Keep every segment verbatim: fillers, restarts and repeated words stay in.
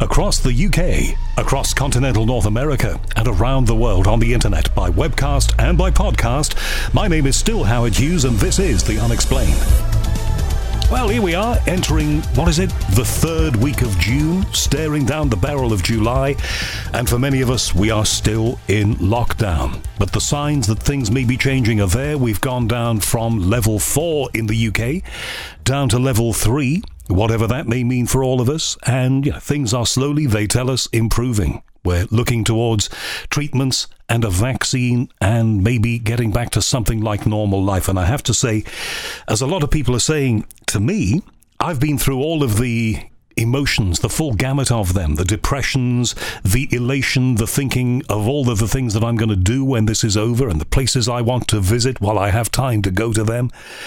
across the U K, across continental North America, and around the world on the internet by webcast and by podcast. My name is still Howard Hughes, and this is The Unexplained. Well, here we are, entering, what is it, the third week of June, staring down the barrel of July, and for many of us, we are still in lockdown. But the signs that things may be changing are there. We've gone down from level four in the U K, down to level three, whatever that may mean for all of us, and you know, things are slowly, they tell us, improving. We're looking towards treatments and a vaccine and maybe getting back to something like normal life. And I have to say, as a lot of people are saying to me, I've been through all of the emotions, the full gamut of them, the depressions, the elation, the thinking of all of the things that I'm going to do when this is over and the places I want to visit while I have time to go to them.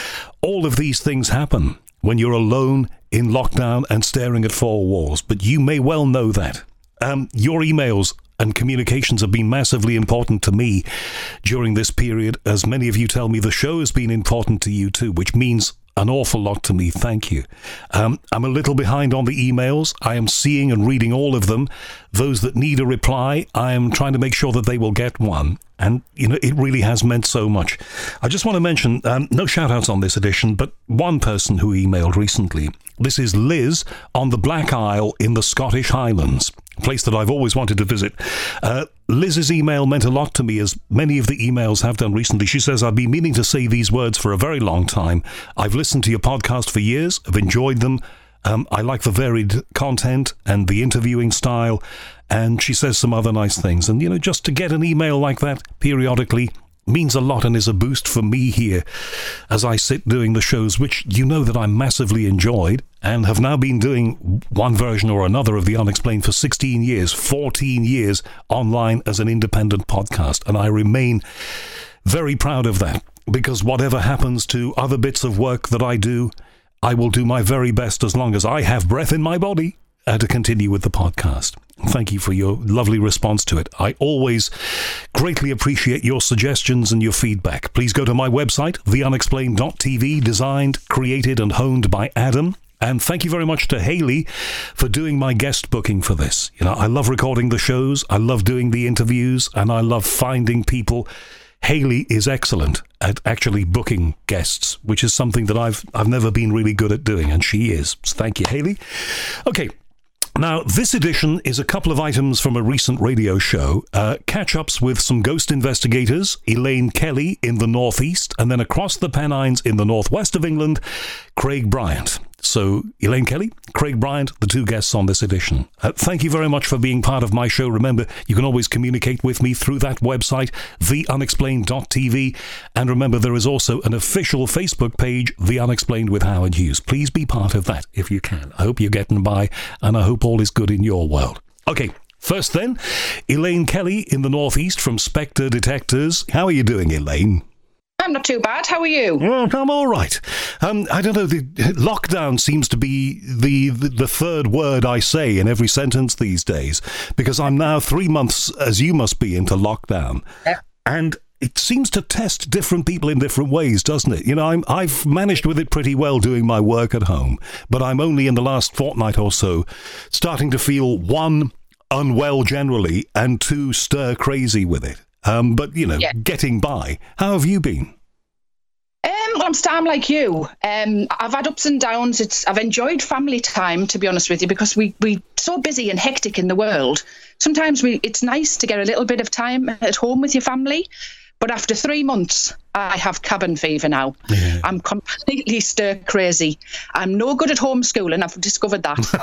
All of these things happen when you're alone in lockdown and staring at four walls. But you may well know that. Um, your emails and communications have been massively important to me during this period. As many of you tell me, the show has been important to you too, which means an awful lot to me. Thank you. Um, I'm a little behind on the emails. I am seeing and reading all of them. Those that need a reply, I am trying to make sure that they will get one. And, you know, it really has meant so much. I just want to mention, um, no shout-outs on this edition, but one person who emailed recently. This is Liz on the Black Isle in the Scottish Highlands, a place that I've always wanted to visit. Uh, Liz's email meant a lot to me, as many of the emails have done recently. She says, I've been meaning to say these words for a very long time. I've listened to your podcast for years. I've enjoyed them. Um, I like the varied content and the interviewing style. And she says some other nice things. And, you know, just to get an email like that periodically means a lot and is a boost for me here as I sit doing the shows, which you know that I'm massively enjoyed and have now been doing one version or another of The Unexplained for sixteen years, fourteen years online as an independent podcast. And I remain very proud of that, because whatever happens to other bits of work that I do, I will do my very best as long as I have breath in my body uh, to continue with the podcast. Thank you for your lovely response to it. I always greatly appreciate your suggestions and your feedback. Please go to my website, the unexplained dot t v, designed, created and honed by Adam. And thank you very much to Haley for doing my guest booking for this. You know, I love recording the shows, I love doing the interviews, and I love finding people. Haley is excellent at actually booking guests, which is something that I've I've never been really good at doing, and she is. So thank you, Haley. Okay. Now, this edition is a couple of items from a recent radio show, uh, catch-ups with some ghost investigators, Elaine Kelly in the northeast, and then across the Pennines in the northwest of England, Craig Bryant. So, Elaine Kelly, Craig Bryant, the two guests on this edition. Uh, thank you very much for being part of my show. Remember, you can always communicate with me through that website, the unexplained dot t v. And remember, there is also an official Facebook page, The Unexplained with Howard Hughes. Please be part of that if you can. I hope you're getting by, and I hope all is good in your world. Okay, first then, Elaine Kelly in the northeast from Spectre Detectors. How are you doing, Elaine? I'm not too bad. How are you? Well, I'm all right. Um, I don't know. The lockdown seems to be the, the the third word I say in every sentence these days, because I'm now three months, as you must be, into lockdown, yeah. And it seems to test different people in different ways, doesn't it? You know, I'm, I've managed with it pretty well doing my work at home, but I'm only in the last fortnight or so starting to feel, one, unwell generally, and two, stir crazy with it. Um, but, you know, yeah. Getting by. How have you been? Um, well, I'm, I'm like you. Um, I've had ups and downs. It's I've enjoyed family time, to be honest with you, because we, we're so busy and hectic in the world. Sometimes we it's nice to get a little bit of time at home with your family. But after three months, I have cabin fever now. Yeah. I'm completely stir crazy. I'm no good at homeschooling. I've discovered that.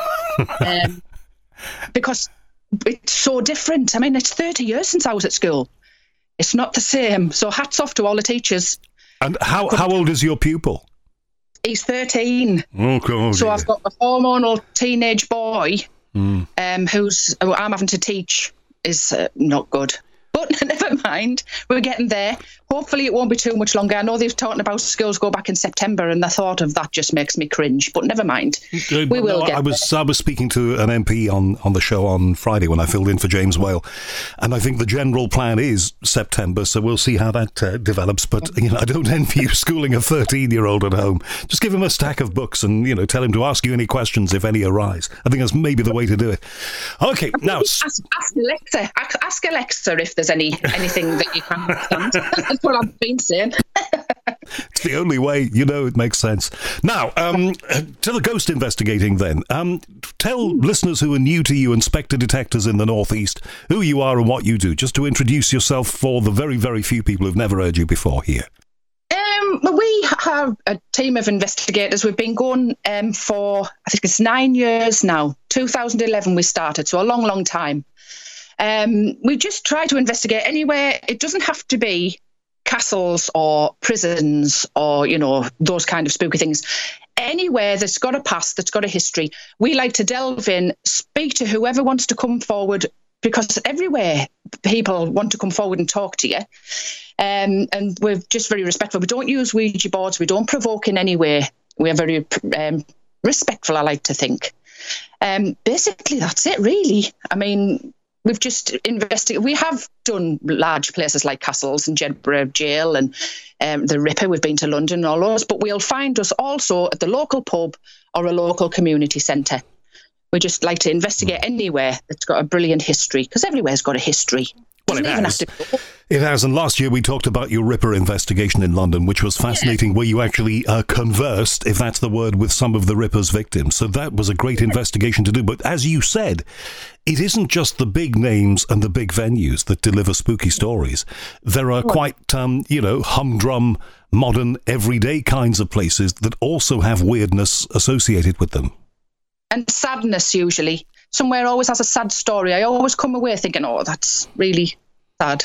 um, because it's so different. I mean, it's thirty years since I was at school. It's not the same. So hats off to all the teachers. And how, how old is your pupil? He's thirteen. Oh, God. So yeah. I've got a hormonal teenage boy mm. um, who's who I'm having to teach is uh, not good. But But never mind, we're getting there. Hopefully it won't be too much longer. I know they're talking about schools go back in September, and the thought of that just makes me cringe. But never mind, uh, we will no, get I was there. I was speaking to an M P on, on the show on Friday when I filled in for James Whale, and I think the general plan is September, so we'll see how that uh, develops. But you know, I don't envy you schooling a thirteen-year-old at home. Just give him a stack of books and you know tell him to ask you any questions if any arise. I think that's maybe the way to do it. Okay, now ask, ask Alexa. Ask Alexa if there's any anything that you can't understand. That's what I've been saying. It's the only way, you know, it makes sense. Now, um, to the ghost investigating then. Um, tell listeners who are new to you, Inspector Detectives in the Northeast, who you are and what you do, just to introduce yourself for the very, very few people who've never heard you before here. Um, we have a team of investigators. We've been going um, for, I think it's nine years now. two thousand eleven we started, so a long, long time. Um, we just try to investigate anywhere. It doesn't have to be castles or prisons or, you know, those kind of spooky things. Anywhere that's got a past, that's got a history. We like to delve in, speak to whoever wants to come forward, because everywhere people want to come forward and talk to you. Um, and we're just very respectful. We don't use Ouija boards. We don't provoke in any way. We're very um, respectful, I like to think. Um, basically, that's it, really. I mean, we've just investigated. We have done large places like castles and Jedburgh Jail and um, the Ripper. We've been to London and all those. But we'll find us also at the local pub or a local community centre. We just like to investigate anywhere that's got a brilliant history, because everywhere's got a history. Well, it Doesn't even has. have to- It has, and last year we talked about your Ripper investigation in London, which was fascinating, yeah. where you actually uh, conversed, if that's the word, with some of the Ripper's victims. So that was a great yeah. investigation to do. But as you said, it isn't just the big names and the big venues that deliver spooky stories. There are quite, um, you know, humdrum, modern, everyday kinds of places that also have weirdness associated with them. And sadness, usually. Somewhere always has a sad story. I always come away thinking, oh, that's really sad.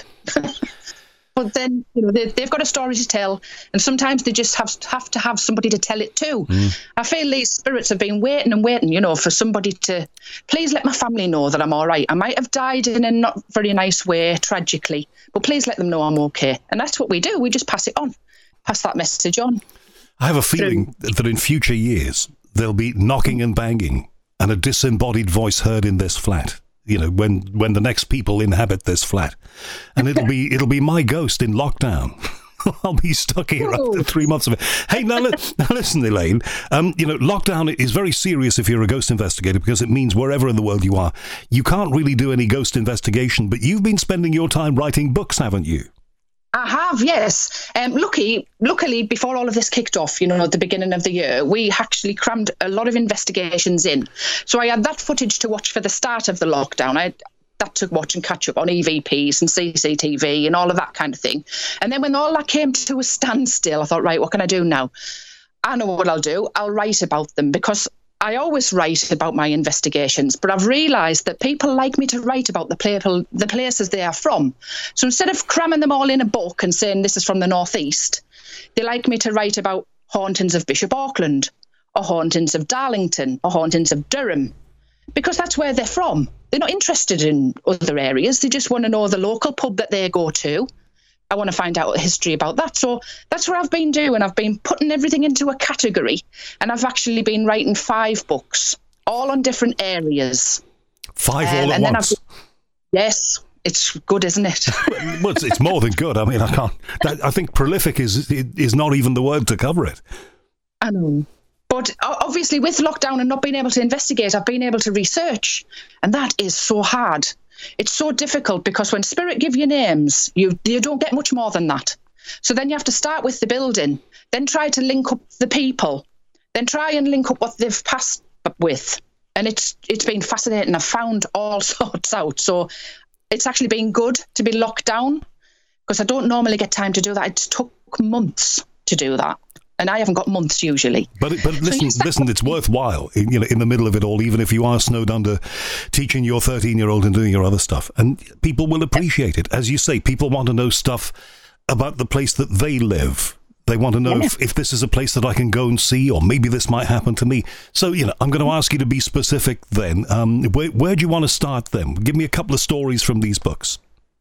But then, you know, they, they've got a story to tell, and sometimes they just have, have to have somebody to tell it to. Mm. I feel these spirits have been waiting and waiting, you know, for somebody to, please let my family know that I'm all right. I might have died in a not very nice way, tragically, but please let them know I'm okay. And that's what we do. We just pass it on, pass that message on. I have a feeling Through. that in future years, there'll be knocking and banging and a disembodied voice heard in this flat, you know, when, when the next people inhabit this flat. And it'll be it'll be my ghost in lockdown. I'll be stuck here after three months of it. Hey, now, li- now listen, Elaine, um, you know, lockdown is very serious if you're a ghost investigator, because it means wherever in the world you are, you can't really do any ghost investigation, but you've been spending your time writing books, haven't you? I have, yes. Um, lucky, luckily, before all of this kicked off, you know, at the beginning of the year, we actually crammed a lot of investigations in. So I had that footage to watch for the start of the lockdown. I had that to watch and catch up on E V Ps and C C T V and all of that kind of thing. And then when all that came to a standstill, I thought, right, what can I do now? I know what I'll do. I'll write about them, because I always write about my investigations, but I've realised that people like me to write about the, people, the places they are from. So instead of cramming them all in a book and saying this is from the Northeast, they like me to write about hauntings of Bishop Auckland, or hauntings of Darlington, or hauntings of Durham, because that's where they're from. They're not interested in other areas. They just want to know the local pub that they go to. I want to find out history about that. So that's what I've been doing. I've been putting everything into a category, and I've actually been writing five books, all on different areas. Five um, all at and once? Then I've, yes, it's good, isn't it? Well, it's, it's more than good. I mean, I can't. That, I think prolific is is not even the word to cover it. I know. But obviously with lockdown and not being able to investigate, I've been able to research, and that is so hard. It's so difficult, because when spirit give you names, you you don't get much more than that. So then you have to start with the building, then try to link up the people, then try and link up what they've passed with. And it's it's been fascinating. I've found all sorts out. So it's actually been good to be locked down, because I don't normally get time to do that. It took months to do that. And I haven't got months usually. But but listen, so listen, it's worthwhile, you know, in the middle of it all, even if you are snowed under teaching your thirteen-year-old and doing your other stuff. And people will appreciate it. As you say, people want to know stuff about the place that they live. They want to know yeah. if, if this is a place that I can go and see, or maybe this might happen to me. So, you know, I'm going to ask you to be specific then. Um, where, where do you want to start then? Give me a couple of stories from these books.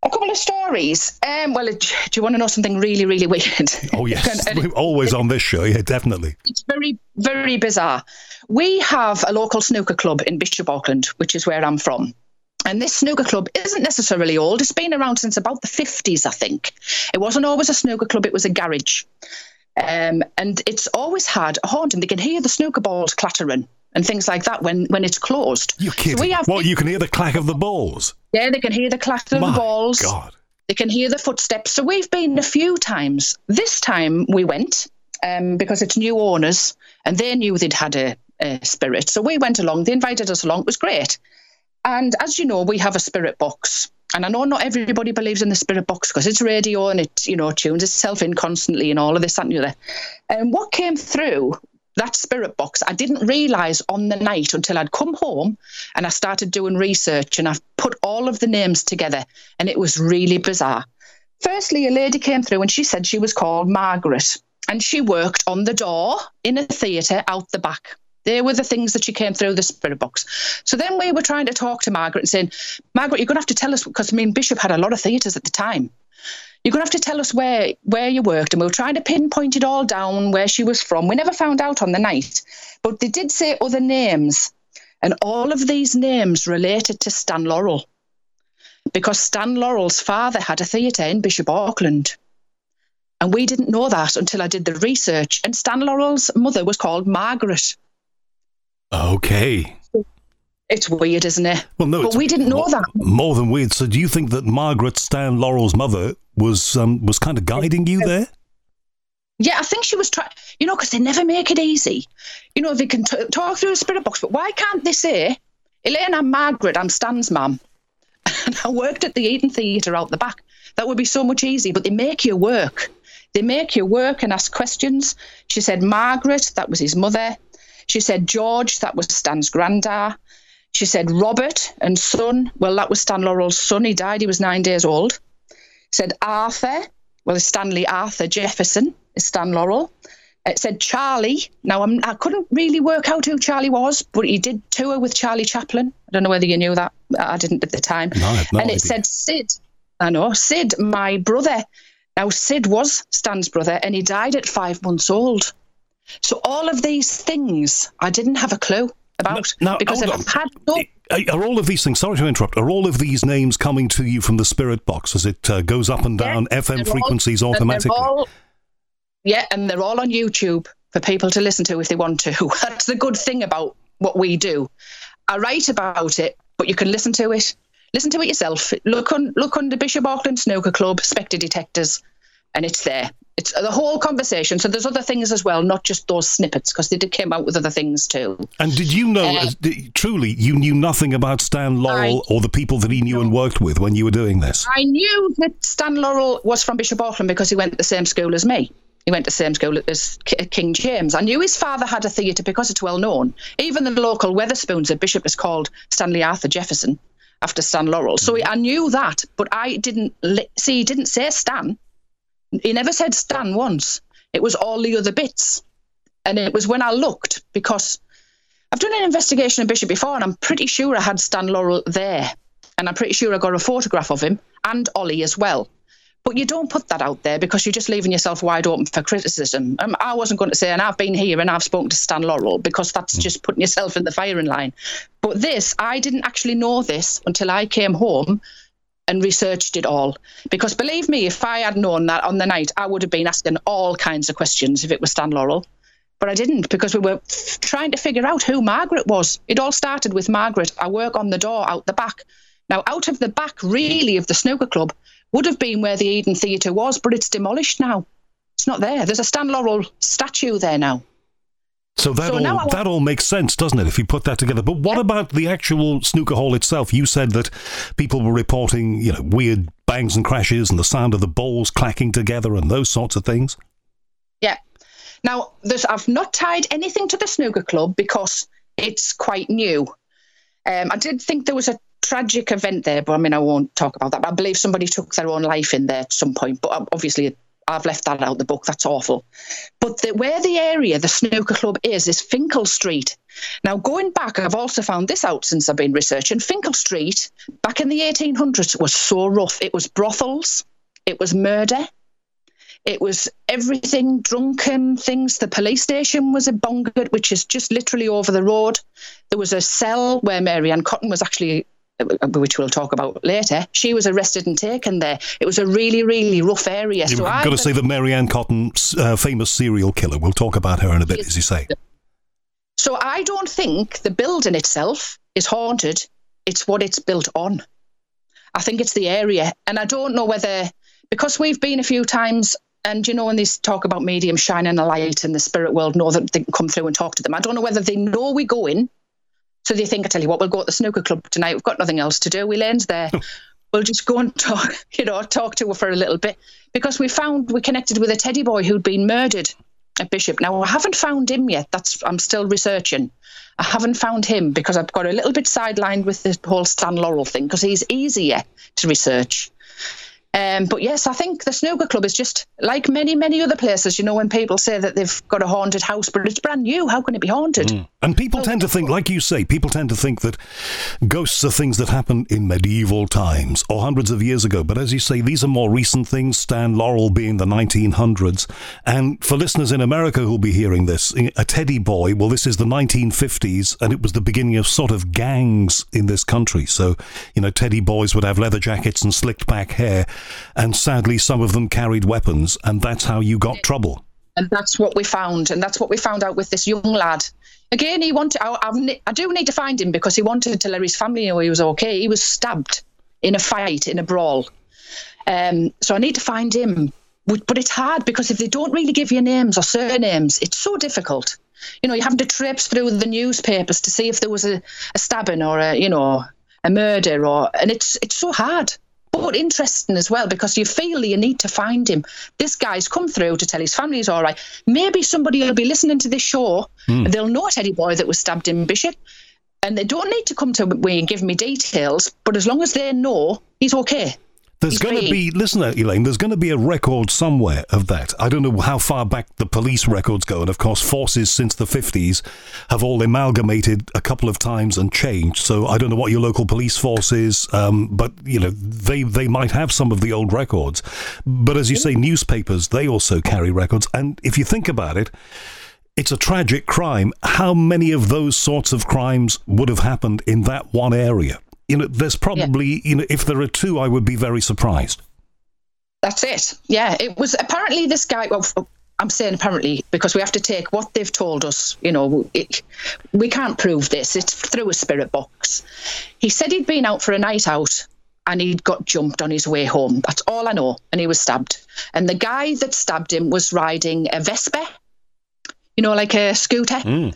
A couple of stories. Um, well, do you want to know something really, really weird? Oh, yes. We're always on this show. Yeah, definitely. It's very, very bizarre. We have a local snooker club in Bishop Auckland, which is where I'm from. And this snooker club isn't necessarily old. It's been around since about the fifties, I think. It wasn't always a snooker club. It was a garage. Um, and it's always had a haunting. They can hear the snooker balls clattering and things like that when, when it's closed. You're kidding. So we have, well, you can hear the clack of the balls. Yeah, they can hear the clatter of the balls. God. They can hear the footsteps. So we've been a few times. This time we went um, because it's new owners and they knew they'd had a, a spirit. So we went along. They invited us along. It was great. And as you know, we have a spirit box. And I know not everybody believes in the spirit box because it's radio and it, you know, tunes itself in constantly and all of this, that and the other. And what came through that spirit box, I didn't realise on the night until I'd come home and I started doing research and I've put all of the names together and it was really bizarre. Firstly, a lady came through and she said she was called Margaret and she worked on the door in a theatre out the back. They were the things that she came through the spirit box. So then we were trying to talk to Margaret and saying, Margaret, you're going to have to tell us, because I mean, Bishop had a lot of theatres at the time. You're going to have to tell us where, where you worked. And we were trying to pinpoint it all down, where she was from. We never found out on the night. But they did say other names. And all of these names related to Stan Laurel. Because Stan Laurel's father had a theatre in Bishop Auckland. And we didn't know that until I did the research. And Stan Laurel's mother was called Margaret. Okay. It's weird, isn't it? Well, no, but we didn't know more, that. More than weird. So do you think that Margaret, Stan Laurel's mother, was um, was kind of guiding you there? Yeah, I think she was trying, you know, because they never make it easy. You know, they can t- talk through a spirit box, but why can't they say, Elaine, I'm Margaret, I'm Stan's mum, and I worked at the Eden Theatre out the back. That would be so much easier, but they make you work. They make you work and ask questions. She said Margaret, that was his mother. She said George, that was Stan's granddad. She said Robert and son, well, that was Stan Laurel's son. He died, he was nine days old. Said Arthur, well, Stanley Arthur Jefferson is Stan Laurel. It said Charlie. Now, I'm, I couldn't really work out who Charlie was, but he did tour with Charlie Chaplin. I don't know whether you knew that. I didn't at the time. No, I have no and it idea. said Sid. I know, Sid, my brother. Now, Sid was Stan's brother, and he died at five months old. So all of these things I didn't have a clue about. Now, because hold I've on. had no... Are all of these things, sorry to interrupt, are all of these names coming to you from the spirit box as it uh, goes up and down Yeah, F M they're frequencies all, automatically? they're all, yeah, and they're all on YouTube for people to listen to if they want to. That's the good thing about what we do. I write about it, but you can listen to it. Listen to it yourself. Look on, look under Bishop Auckland Snooker Club, Spectre Detectors, and it's there. It's the whole conversation. So there's other things as well, not just those snippets, because they did came out with other things too. And did you know, Uh, uh, did, truly, you knew nothing about Stan Laurel I, or the people that he knew and worked with when you were doing this? I knew that Stan Laurel was from Bishop Auckland because he went to the same school as me. He went to the same school as King James. I knew his father had a theatre because it's well known. Even the local Wetherspoons at Bishop is called Stanley Arthur Jefferson after Stan Laurel. So I knew that, but I didn't li- see. He didn't say Stan. He never said Stan once. It was all the other bits. And it was when I looked, because I've done an investigation of Bishop before, and I'm pretty sure I had Stan Laurel there. And I'm pretty sure I got a photograph of him, and Ollie as well. But you don't put that out there because you're just leaving yourself wide open for criticism. Um, I wasn't going to say, and I've been here and I've spoken to Stan Laurel, because that's just putting yourself in the firing line. But this, I didn't actually know this until I came home and researched it all. Because believe me, if I had known that on the night, I would have been asking all kinds of questions if it was Stan Laurel. But I didn't, because we were f- trying to figure out who Margaret was. It all started with Margaret. I work on the door out the back. Now, out of the back, really, of the snooker club would have been where the Eden Theatre was, but it's demolished now. It's not there. There's a Stan Laurel statue there now. So that So all now I- that all makes sense, doesn't it, if you put that together? But what about the actual snooker hall itself? You said that people were reporting, you know, weird bangs and crashes and the sound of the balls clacking together and those sorts of things. Yeah. Now, there's, I've not tied anything to the snooker club because it's quite new. Um, I did think there was a tragic event there, but I mean, I won't talk about that. But I believe somebody took their own life in there at some point, but obviously I've left that out of the book. That's awful. But the, where the area, the snooker club is, is Finkel Street. Now, going back, I've also found this out since I've been researching. Finkel Street, back in the eighteen hundreds, was so rough. It was brothels. It was murder. It was everything, drunken things. The police station was a Bongard, which is just literally over the road. There was a cell where Mary Ann Cotton was actually, which we'll talk about later, she was arrested and taken there. It was a really, really rough area. You've so got to say that Mary Ann Cotton, uh, famous serial killer. We'll talk about her in a bit, as you say. So I don't think the building itself is haunted. It's what it's built on. I think it's the area. And I don't know whether, because we've been a few times, and, you know, when they talk about mediums shining a light in the spirit world, know that they can come through and talk to them. I don't know whether they know we go in. So they think, I tell you what, we'll go to the snooker club tonight. We've got nothing else to do. We'll end there. We'll just go and talk, you know, talk to her for a little bit. Because we found, we connected with a teddy boy who'd been murdered at Bishop. Now, I haven't found him yet. That's I'm still researching. I haven't found him because I've got a little bit sidelined with the whole Stan Laurel thing because he's easier to research. Um, but yes, I think the snooker club is just like many, many other places, you know, when people say that they've got a haunted house, but it's brand new. How can it be haunted? Mm. And people well, tend to think, like you say, people tend to think that ghosts are things that happen in medieval times or hundreds of years ago. But as you say, these are more recent things, Stan Laurel being the nineteen hundreds. And for listeners in America who'll be hearing this, a teddy boy, well, this is the nineteen fifties, and it was the beginning of sort of gangs in this country. So, you know, teddy boys would have leather jackets and slicked back hair. And sadly, some of them carried weapons, and that's how you got trouble. And that's what we found, and that's what we found out with this young lad. Again, he wanted. I, I, I do need to find him because he wanted to let his family know he was okay. He was stabbed in a fight, in a brawl. Um, so I need to find him. But it's hard because if they don't really give you names or surnames, it's so difficult. You know, you're having to traipse through the newspapers to see if there was a, a stabbing or a, you know, a murder, or and it's it's so hard. But interesting as well, because you feel you need to find him. This guy's come through to tell his family he's all right. Maybe somebody will be listening to this show, mm. and they'll know a teddy boy that was stabbed in Bishop, and they don't need to come to me and give me details, but as long as they know, he's okay. There's going to be, listen, Elaine, there's going to be a record somewhere of that. I don't know how far back the police records go. And of course, forces since the fifties have all amalgamated a couple of times and changed. So I don't know what your local police force is, um, but, you know, they, they might have some of the old records. But as you say, newspapers, they also carry records. And if you think about it, it's a tragic crime. How many of those sorts of crimes would have happened in that one area? You know, there's probably, yeah. you know, if there are two, I would be very surprised. That's it. Yeah, it was apparently this guy. Well, I'm saying apparently because we have to take what they've told us. You know, it, we can't prove this. It's through a spirit box. He said he'd been out for a night out and he'd got jumped on his way home. That's all I know. And he was stabbed. And the guy that stabbed him was riding a Vespa, you know, like a scooter. Mm.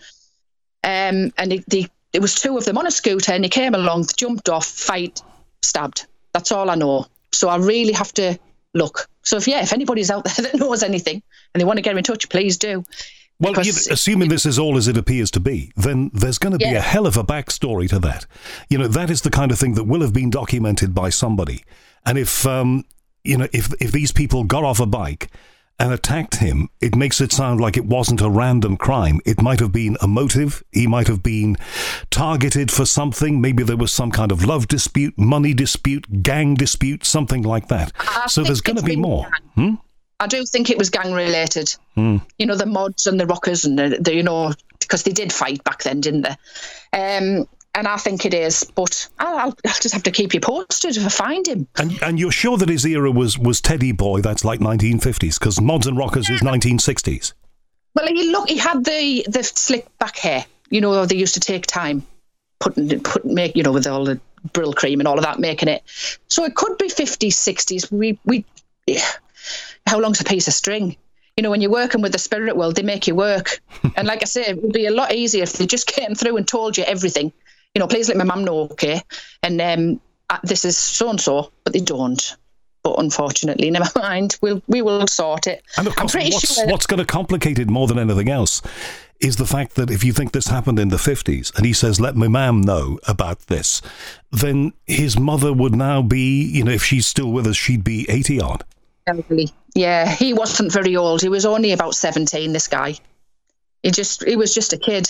Um, and he, the There was two of them on a scooter and he came along, jumped off, fight, stabbed. That's all I know. So I really have to look. So if, yeah, if anybody's out there that knows anything and they want to get in touch, please do. Well, you, assuming this is all as it appears to be, then there's going to be yeah. a hell of a backstory to that. You know, that is the kind of thing that will have been documented by somebody. And if, um, you know, if if these people got off a bike and attacked him, it makes it sound like it wasn't a random crime. It might have been a motive. He might have been targeted for something. Maybe there was some kind of love dispute, money dispute, gang dispute, something like that. I so there's going to be more. Hmm? I do think it was gang related. Hmm. You know, the mods and the rockers and the, the you know, because they did fight back then, didn't they? Um, And I think it is, but I'll, I'll just have to keep you posted if I find him. And, and you're sure that his era was, was Teddy Boy, that's like nineteen fifties, because Mods and Rockers yeah. is nineteen sixties. Well, he look, he had the, the slick back hair. You know, they used to take time putting, put, make, you know, with all the Brill cream and all of that, making it. So it could be fifties, sixties. We, we, yeah. How long's a piece of string? You know, when you're working with the spirit world, they make you work. And like I say, it would be a lot easier if they just came through and told you everything. You know, please let my mum know, okay? And um, this is so-and-so, but they don't. But unfortunately, never mind. We'll, we will sort it. And of course, I'm pretty what's, sure what's going to complicate it more than anything else is the fact that if you think this happened in the fifties and he says, let my mum know about this, then his mother would now be, you know, if she's still with us, she'd be eighty odd. Elderly. Yeah, he wasn't very old. He was only about seventeen, this guy. He just he was just a kid.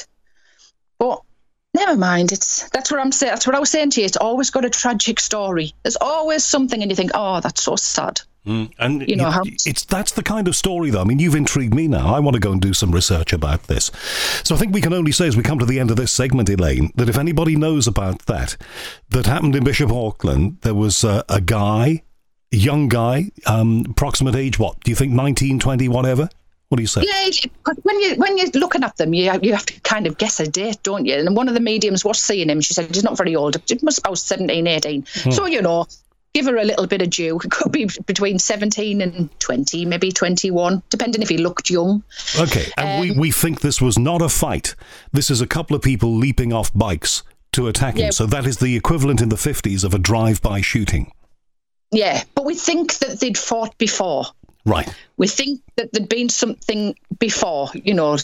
But never mind. It's that's what I'm saying. That's what I was saying to you. It's always got a tragic story. There's always something, and you think, oh, that's so sad. Mm, and you know you, how it's that's the kind of story, though. I mean, you've intrigued me now. I want to go and do some research about this. So I think we can only say, as we come to the end of this segment, Elaine, that if anybody knows about that, that happened in Bishop Auckland, there was uh, a guy, a young guy, um, approximate age, what, do you think nineteen, twenty, whatever? What do you say? Yeah, because when, you, when you're looking at them, you, you have to kind of guess a date, don't you? And one of the mediums was seeing him. She said he's not very old. He must be about seventeen, eighteen. Hmm. So, you know, give her a little bit of due. It could be between seventeen and twenty, maybe twenty-one, depending if he looked young. Okay, and um, we, we think this was not a fight. This is a couple of people leaping off bikes to attack him. Yeah. So that is the equivalent in the fifties of a drive-by shooting. Yeah, but we think that they'd fought before. Right. We think that there'd been something before, you know,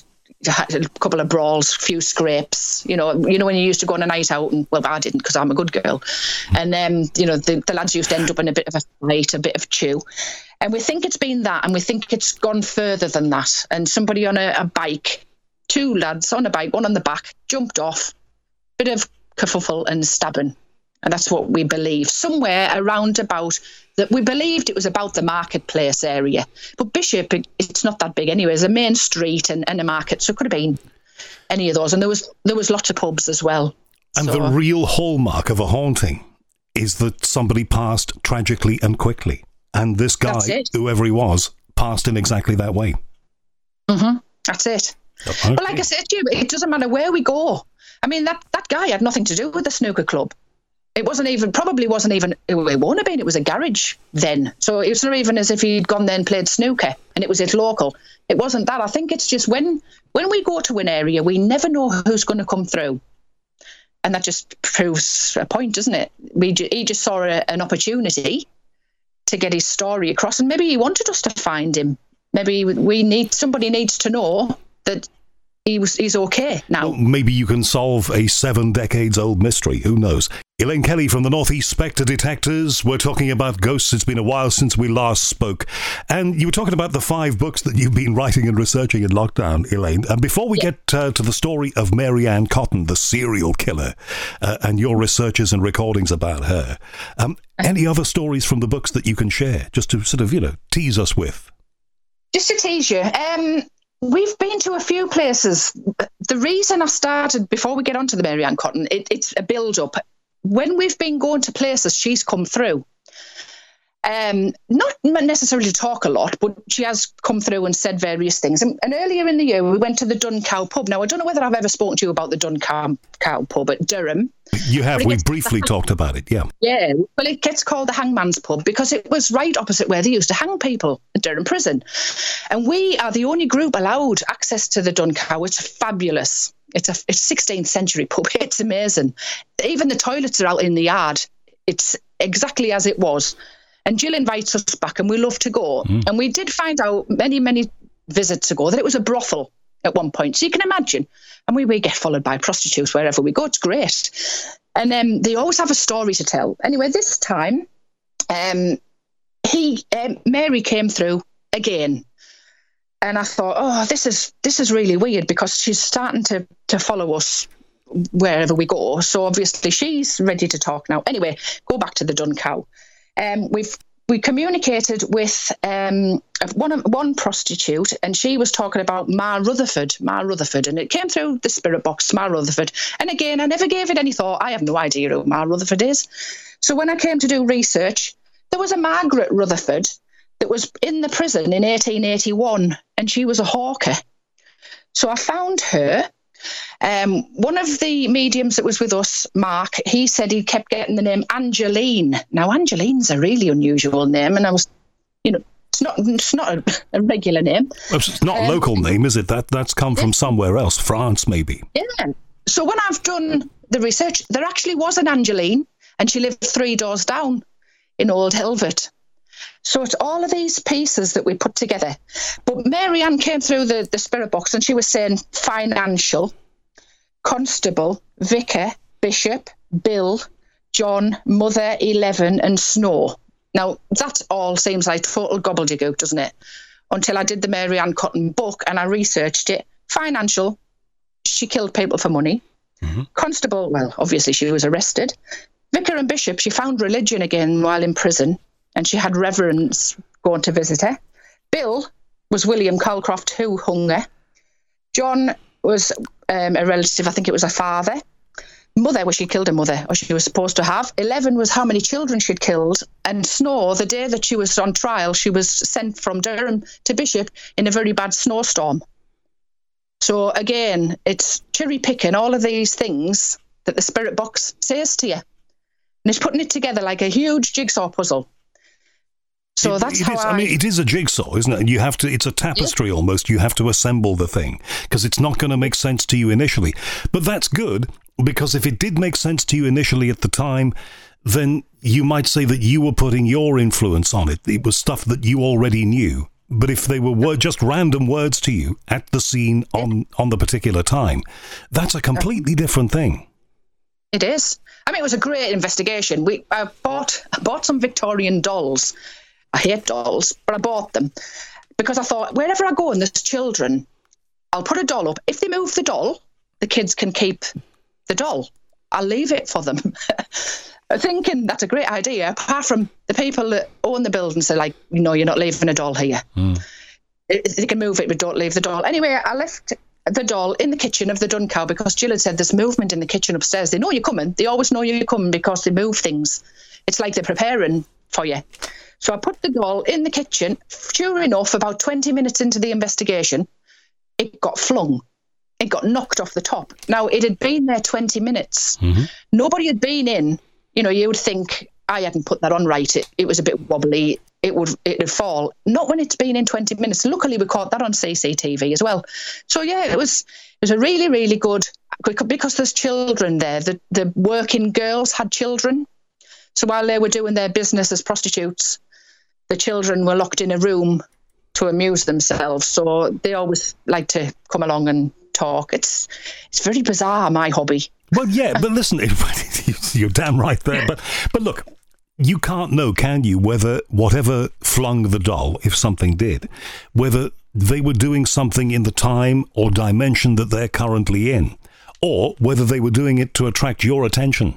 a couple of brawls, few scrapes, you know, you know when you used to go on a night out, and well, I didn't because I'm a good girl, and then um, you know the, the lads used to end up in a bit of a fight, a bit of chew, and we think it's been that, and we think it's gone further than that, and somebody on a, a bike, two lads on a bike, one on the back, jumped off, bit of kerfuffle and stabbing. And that's what we believe. Somewhere around about that, we believed it was about the marketplace area. But Bishop, it's not that big anyway. It's a main street and, and a market, so it could have been any of those. And there was there was lots of pubs as well. And so, the real hallmark of a haunting is that somebody passed tragically and quickly. And this guy, whoever he was, passed in exactly that way. Mm-hmm. That's it. Okay. But like I said to you, it doesn't matter where we go. I mean, that, that guy had nothing to do with the snooker club. It wasn't even, probably wasn't even, it won't have been, it was a garage then. So it was not even as if he'd gone there and played snooker and it was his local. It wasn't that. I think it's just when when we go to an area, we never know who's going to come through. And that just proves a point, doesn't it? We He just saw a, an opportunity to get his story across, and maybe he wanted us to find him. Maybe we need, somebody needs to know that he was he's okay now. Well, maybe you can solve a seven decades old mystery. Who knows? Elaine Kelly from the Northeast Spectre Detectors. We're talking about ghosts. It's been a while since we last spoke. And you were talking about the five books that you've been writing and researching in lockdown, Elaine. And before we yeah. get uh, to the story of Mary Ann Cotton, the serial killer, uh, and your researches and recordings about her, um, any other stories from the books that you can share, just to sort of, you know, tease us with? Just to tease you, um, we've been to a few places. The reason I started, before we get on to the Mary Ann Cotton, it, it's a build-up. When we've been going to places, she's come through. Um, not necessarily to talk a lot, but she has come through and said various things. And, and earlier in the year, we went to the Dun Cow pub. Now, I don't know whether I've ever spoken to you about the Dun Cow, Cow pub at Durham. You have. We briefly talked about it, yeah. Yeah. Well, it gets called the Hangman's Pub because it was right opposite where they used to hang people at Durham Prison. And we are the only group allowed access to the Dun Cow. It's fabulous. It's a it's sixteenth century pub. It's amazing. Even the toilets are out in the yard. It's exactly as it was. And Jill invites us back, and we love to go. Mm. And we did find out many, many visits ago that it was a brothel at one point. So you can imagine. And we, we get followed by prostitutes wherever we go. It's great. And um, they always have a story to tell. Anyway, this time, um, he um, Mary came through again. And I thought, oh, this is this is really weird because she's starting to, to follow us wherever we go. So obviously she's ready to talk now. Anyway, go back to the Dun Cow. Um, we've we communicated with um, one one prostitute, and she was talking about Ma Rutherford, Ma Rutherford, and it came through the spirit box, Ma Rutherford. And again, I never gave it any thought. I have no idea who Ma Rutherford is. So when I came to do research, there was a Margaret Rutherford that was in the prison in eighteen eighty-one, and she was a hawker. So I found her. Um, one of the mediums that was with us, Mark, he said he kept getting the name Angeline. Now, Angeline's a really unusual name, and I was, you know, it's not it's not a, a regular name. It's not a um, local name, is it? That That's come from somewhere else, France maybe. Yeah. So when I've done the research, there actually was an Angeline, and she lived three doors down in Old Helvet. So it's all of these pieces that we put together. But Mary Ann came through the, the spirit box, and she was saying financial, constable, vicar, bishop, Bill, John, mother, eleven, and Snow. Now, that all seems like total gobbledygook, doesn't it? Until I did the Mary Ann Cotton book and I researched it. Financial, she killed people for money. Mm-hmm. Constable, well, obviously she was arrested. Vicar and bishop, she found religion again while in prison, and she had reverends going to visit her. Bill was William Calcroft, who hung her. John was um, a relative, I think it was her father. Mother, well, she killed her mother, or she was supposed to have. Eleven was how many children she'd killed. And Snow, the day that she was on trial, she was sent from Durham to Bishop in a very bad snowstorm. So again, it's cherry picking all of these things that the spirit box says to you. And it's putting it together like a huge jigsaw puzzle. So it, that's it how is, I... I mean, it is a jigsaw, isn't it? And you have to, it's a tapestry yeah. almost. You have to assemble the thing because it's not going to make sense to you initially. But that's good because if it did make sense to you initially at the time, then you might say that you were putting your influence on it. It was stuff that you already knew. But if they were word, just random words to you at the scene on, yeah. on the particular time, that's a completely different thing. It is. I mean, it was a great investigation. We I bought I bought some Victorian dolls. I hate dolls, but I bought them because I thought wherever I go and there's children, I'll put a doll up. If they move the doll, the kids can keep the doll. I'll leave it for them. Thinking that's a great idea, apart from the people that own the building say, like, no, you're not leaving a doll here. Mm. They can move it, but don't leave the doll. Anyway, I left the doll in the kitchen of the Dun Cow because Jill had said there's movement in the kitchen upstairs. They know you're coming. They always know you're coming because they move things. It's like they're preparing for you. So I put the doll in the kitchen. Sure enough, about twenty minutes into the investigation, it got flung. It got knocked off the top. Now, it had been there twenty minutes. Mm-hmm. Nobody had been in. You know, you would think, I hadn't put that on right. It, it was a bit wobbly. It would it would fall. Not when it's been in twenty minutes. Luckily, we caught that on C C T V as well. So, yeah, it was it was a really, really good, because there's children there. The, the working girls had children. So while they were doing their business as prostitutes, the children were locked in a room to amuse themselves. So they always like to come along and talk. It's it's very bizarre, my hobby. Well, yeah, but listen, you're damn right there. But but look, you can't know, can you, whether whatever flung the doll, if something did, whether they were doing something in the time or dimension that they're currently in, or whether they were doing it to attract your attention.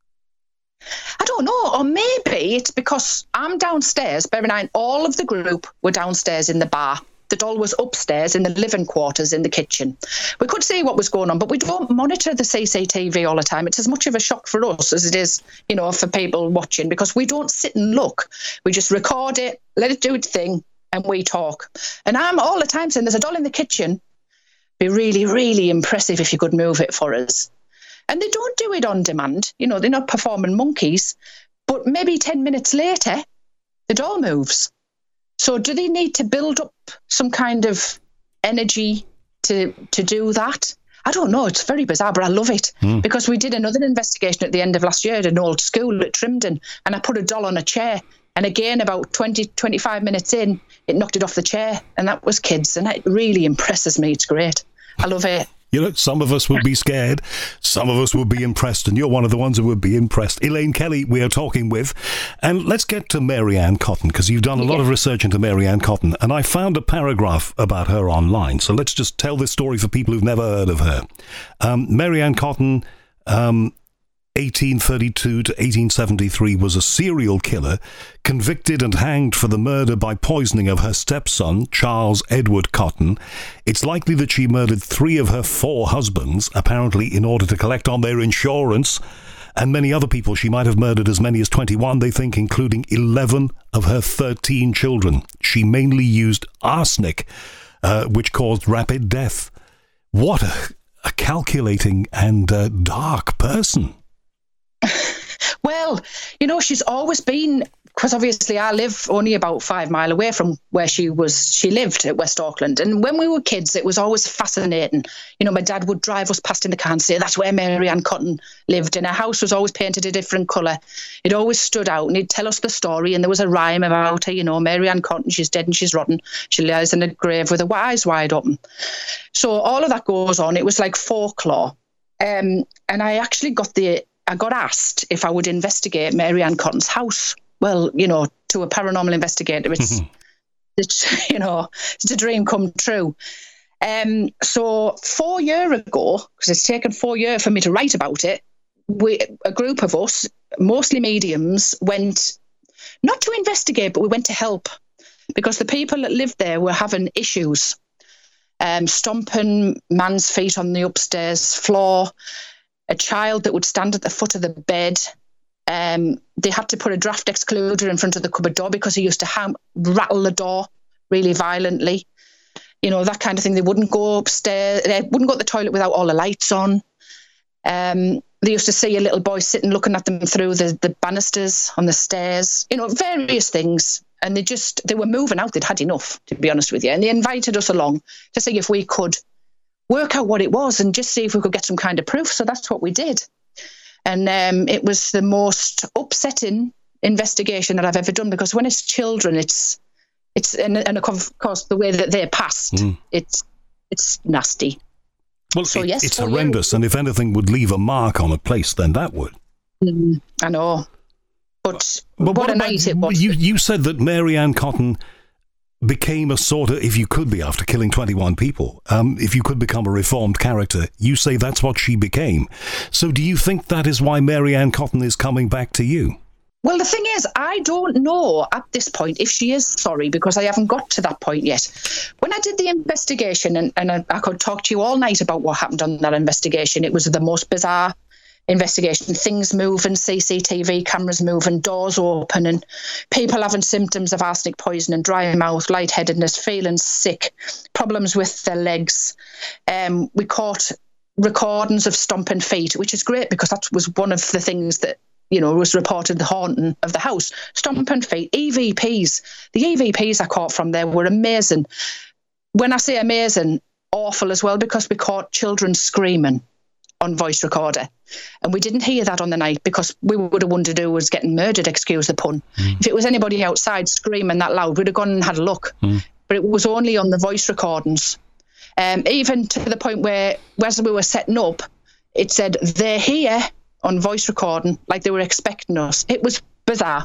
I don't know, or maybe it's because I'm downstairs, bear in mind, all of the group were downstairs in the bar. The doll was upstairs in the living quarters in the kitchen. We could see what was going on, but we don't monitor the C C T V all the time. It's as much of a shock for us as it is, you know, for people watching, because we don't sit and look. We just record it, let it do its thing, and we talk. And I'm all the time saying, there's a doll in the kitchen. Be really, really impressive if you could move it for us. And they don't do it on demand. You know, they're not performing monkeys. But maybe ten minutes later, the doll moves. So do they need to build up some kind of energy to to do that? I don't know. It's very bizarre, but I love it. Mm. Because we did another investigation at the end of last year at an old school at Trimden, and I put a doll on a chair. And again, about twenty, twenty-five minutes in, it knocked it off the chair. And that was kids. And it really impresses me. It's great. I love it. You know, some of us would be scared, some of us would be impressed, and you're one of the ones who would be impressed. Elaine Kelly, we are talking with. And let's get to Mary Ann Cotton, because you've done a yeah. lot of research into Mary Ann Cotton, and I found a paragraph about her online. So let's just tell this story for people who've never heard of her. Um, Mary Ann Cotton, um, eighteen thirty-two to eighteen seventy-three, was a serial killer, convicted and hanged for the murder by poisoning of her stepson, Charles Edward Cotton. It's likely that she murdered three of her four husbands, apparently in order to collect on their insurance, and many other people. She might have murdered as many as twenty-one, they think, including eleven of her thirteen children. She mainly used arsenic, uh, which caused rapid death. What a, a calculating and uh, dark person. Well, you know, she's always been, because obviously I live only about five mile away from where she was, she lived at West Auckland. And when we were kids, it was always fascinating. You know, my dad would drive us past in the car and say, that's where Mary Ann Cotton lived. And her house was always painted a different colour. It always stood out, and he'd tell us the story. And there was a rhyme about her, you know, Mary Ann Cotton, she's dead and she's rotten. She lies in a grave with her eyes wide open. So all of that goes on. It was like folklore. Um, and I actually got the... I got asked if I would investigate Mary Ann Cotton's house well, you know, to a paranormal investigator, it's, it's you know, it's a dream come true. Um, so four years ago, because it's taken four years for me to write about it, we, a group of us, mostly mediums, went not to investigate, but we went to help, because the people that lived there were having issues, um, stomping man's feet on the upstairs floor, a child that would stand at the foot of the bed. Um, they had to put a draft excluder in front of the cupboard door because he used to ham- rattle the door really violently. You know, that kind of thing. They wouldn't go upstairs. They wouldn't go to the toilet without all the lights on. Um, they used to see a little boy sitting looking at them through the, the banisters on the stairs. You know, various things. And they just, they were moving out. They'd had enough, to be honest with you. And they invited us along to see if we could work out what it was and just see if we could get some kind of proof. So that's what we did. And um, it was the most upsetting investigation that I've ever done, because when it's children, it's, It's and, and of course the way that they're passed, mm. it's it's nasty. Well, so, it, yes, it's horrendous, you. And if anything would leave a mark on a place, then that would. Mm, I know, but, but what, what a night it was. You you said that Mary Ann Cotton became a sort of, if you could be after killing twenty-one people, um, if you could become a reformed character, you say that's what she became. So, do you think that is why Mary Ann Cotton is coming back to you? Well, the thing is, I don't know at this point if she is sorry, because I haven't got to that point yet. When I did the investigation, and, and I, I could talk to you all night about what happened on that investigation, it was the most bizarre investigation. Things moving, C C T V cameras moving, doors opening, people having symptoms of arsenic poisoning, dry mouth, lightheadedness, feeling sick, problems with their legs. Um, we caught recordings of stomping feet, which is great because that was one of the things that, you know, was reported the haunting of the house. Stomping feet, E V Ps. The E V Ps I caught from there were amazing. When I say amazing, awful as well, because we caught children screaming on voice recorder. And we didn't hear that on the night because we would have wondered who was getting murdered, excuse the pun. Mm. If it was anybody outside screaming that loud, we'd have gone and had a look. Mm. But it was only on the voice recordings. Um, even to the point where, as we were setting up, it said, "They're here," on voice recording, like they were expecting us. It was bizarre.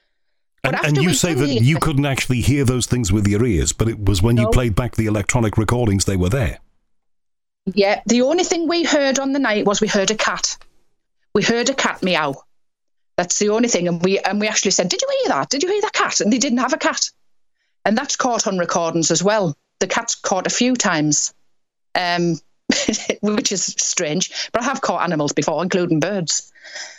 And, and you say that the, you couldn't actually hear those things with your ears, but it was when no. you played back the electronic recordings, they were there. Yeah, the only thing we heard on the night was we heard a cat. We heard a cat meow. That's the only thing. And we and we actually said, "Did you hear that? Did you hear that cat?" And they didn't have a cat. And that's caught on recordings as well. The cat's caught a few times. Um which is strange, but I have caught animals before, including birds.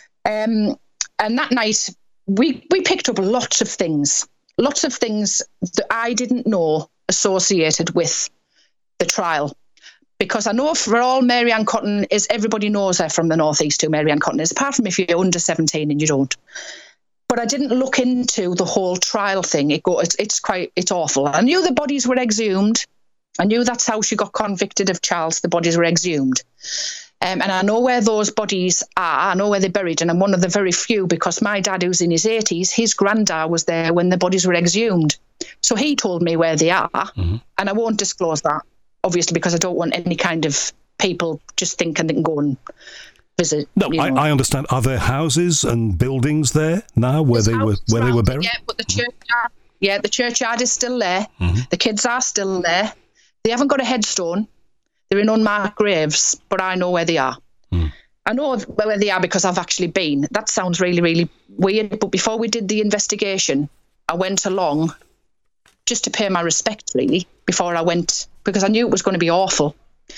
Um, and that night, we we picked up lots of things, lots of things that I didn't know associated with the trial. Because I know for all Mary Ann Cotton is, everybody knows her from the northeast who Mary Ann Cotton is, apart from if you're under seventeen and you don't. But I didn't look into the whole trial thing. It go, it's, it's quite, it's awful. I knew the bodies were exhumed. I knew that's how she got convicted of Charles. The bodies were exhumed. Um, and I know where those bodies are. I know where they're buried. And I'm one of the very few, because my dad, who's in his eighties, his granddad was there when the bodies were exhumed. So he told me where they are. Mm-hmm. And I won't disclose that, obviously, because I don't want any kind of people just thinking they can go and visit. No, you know. I, I understand. Are there houses and buildings there now where There's they were where they were buried? Yeah, but the churchyard, yeah, the churchyard is still there. Mm-hmm. The kids are still there. They haven't got a headstone. They're in unmarked graves, but I know where they are. Mm. I know where they are because I've actually been. That sounds really, really weird, but before we did the investigation, I went along just to pay my respect, really, before I went, because I knew it was going to be awful.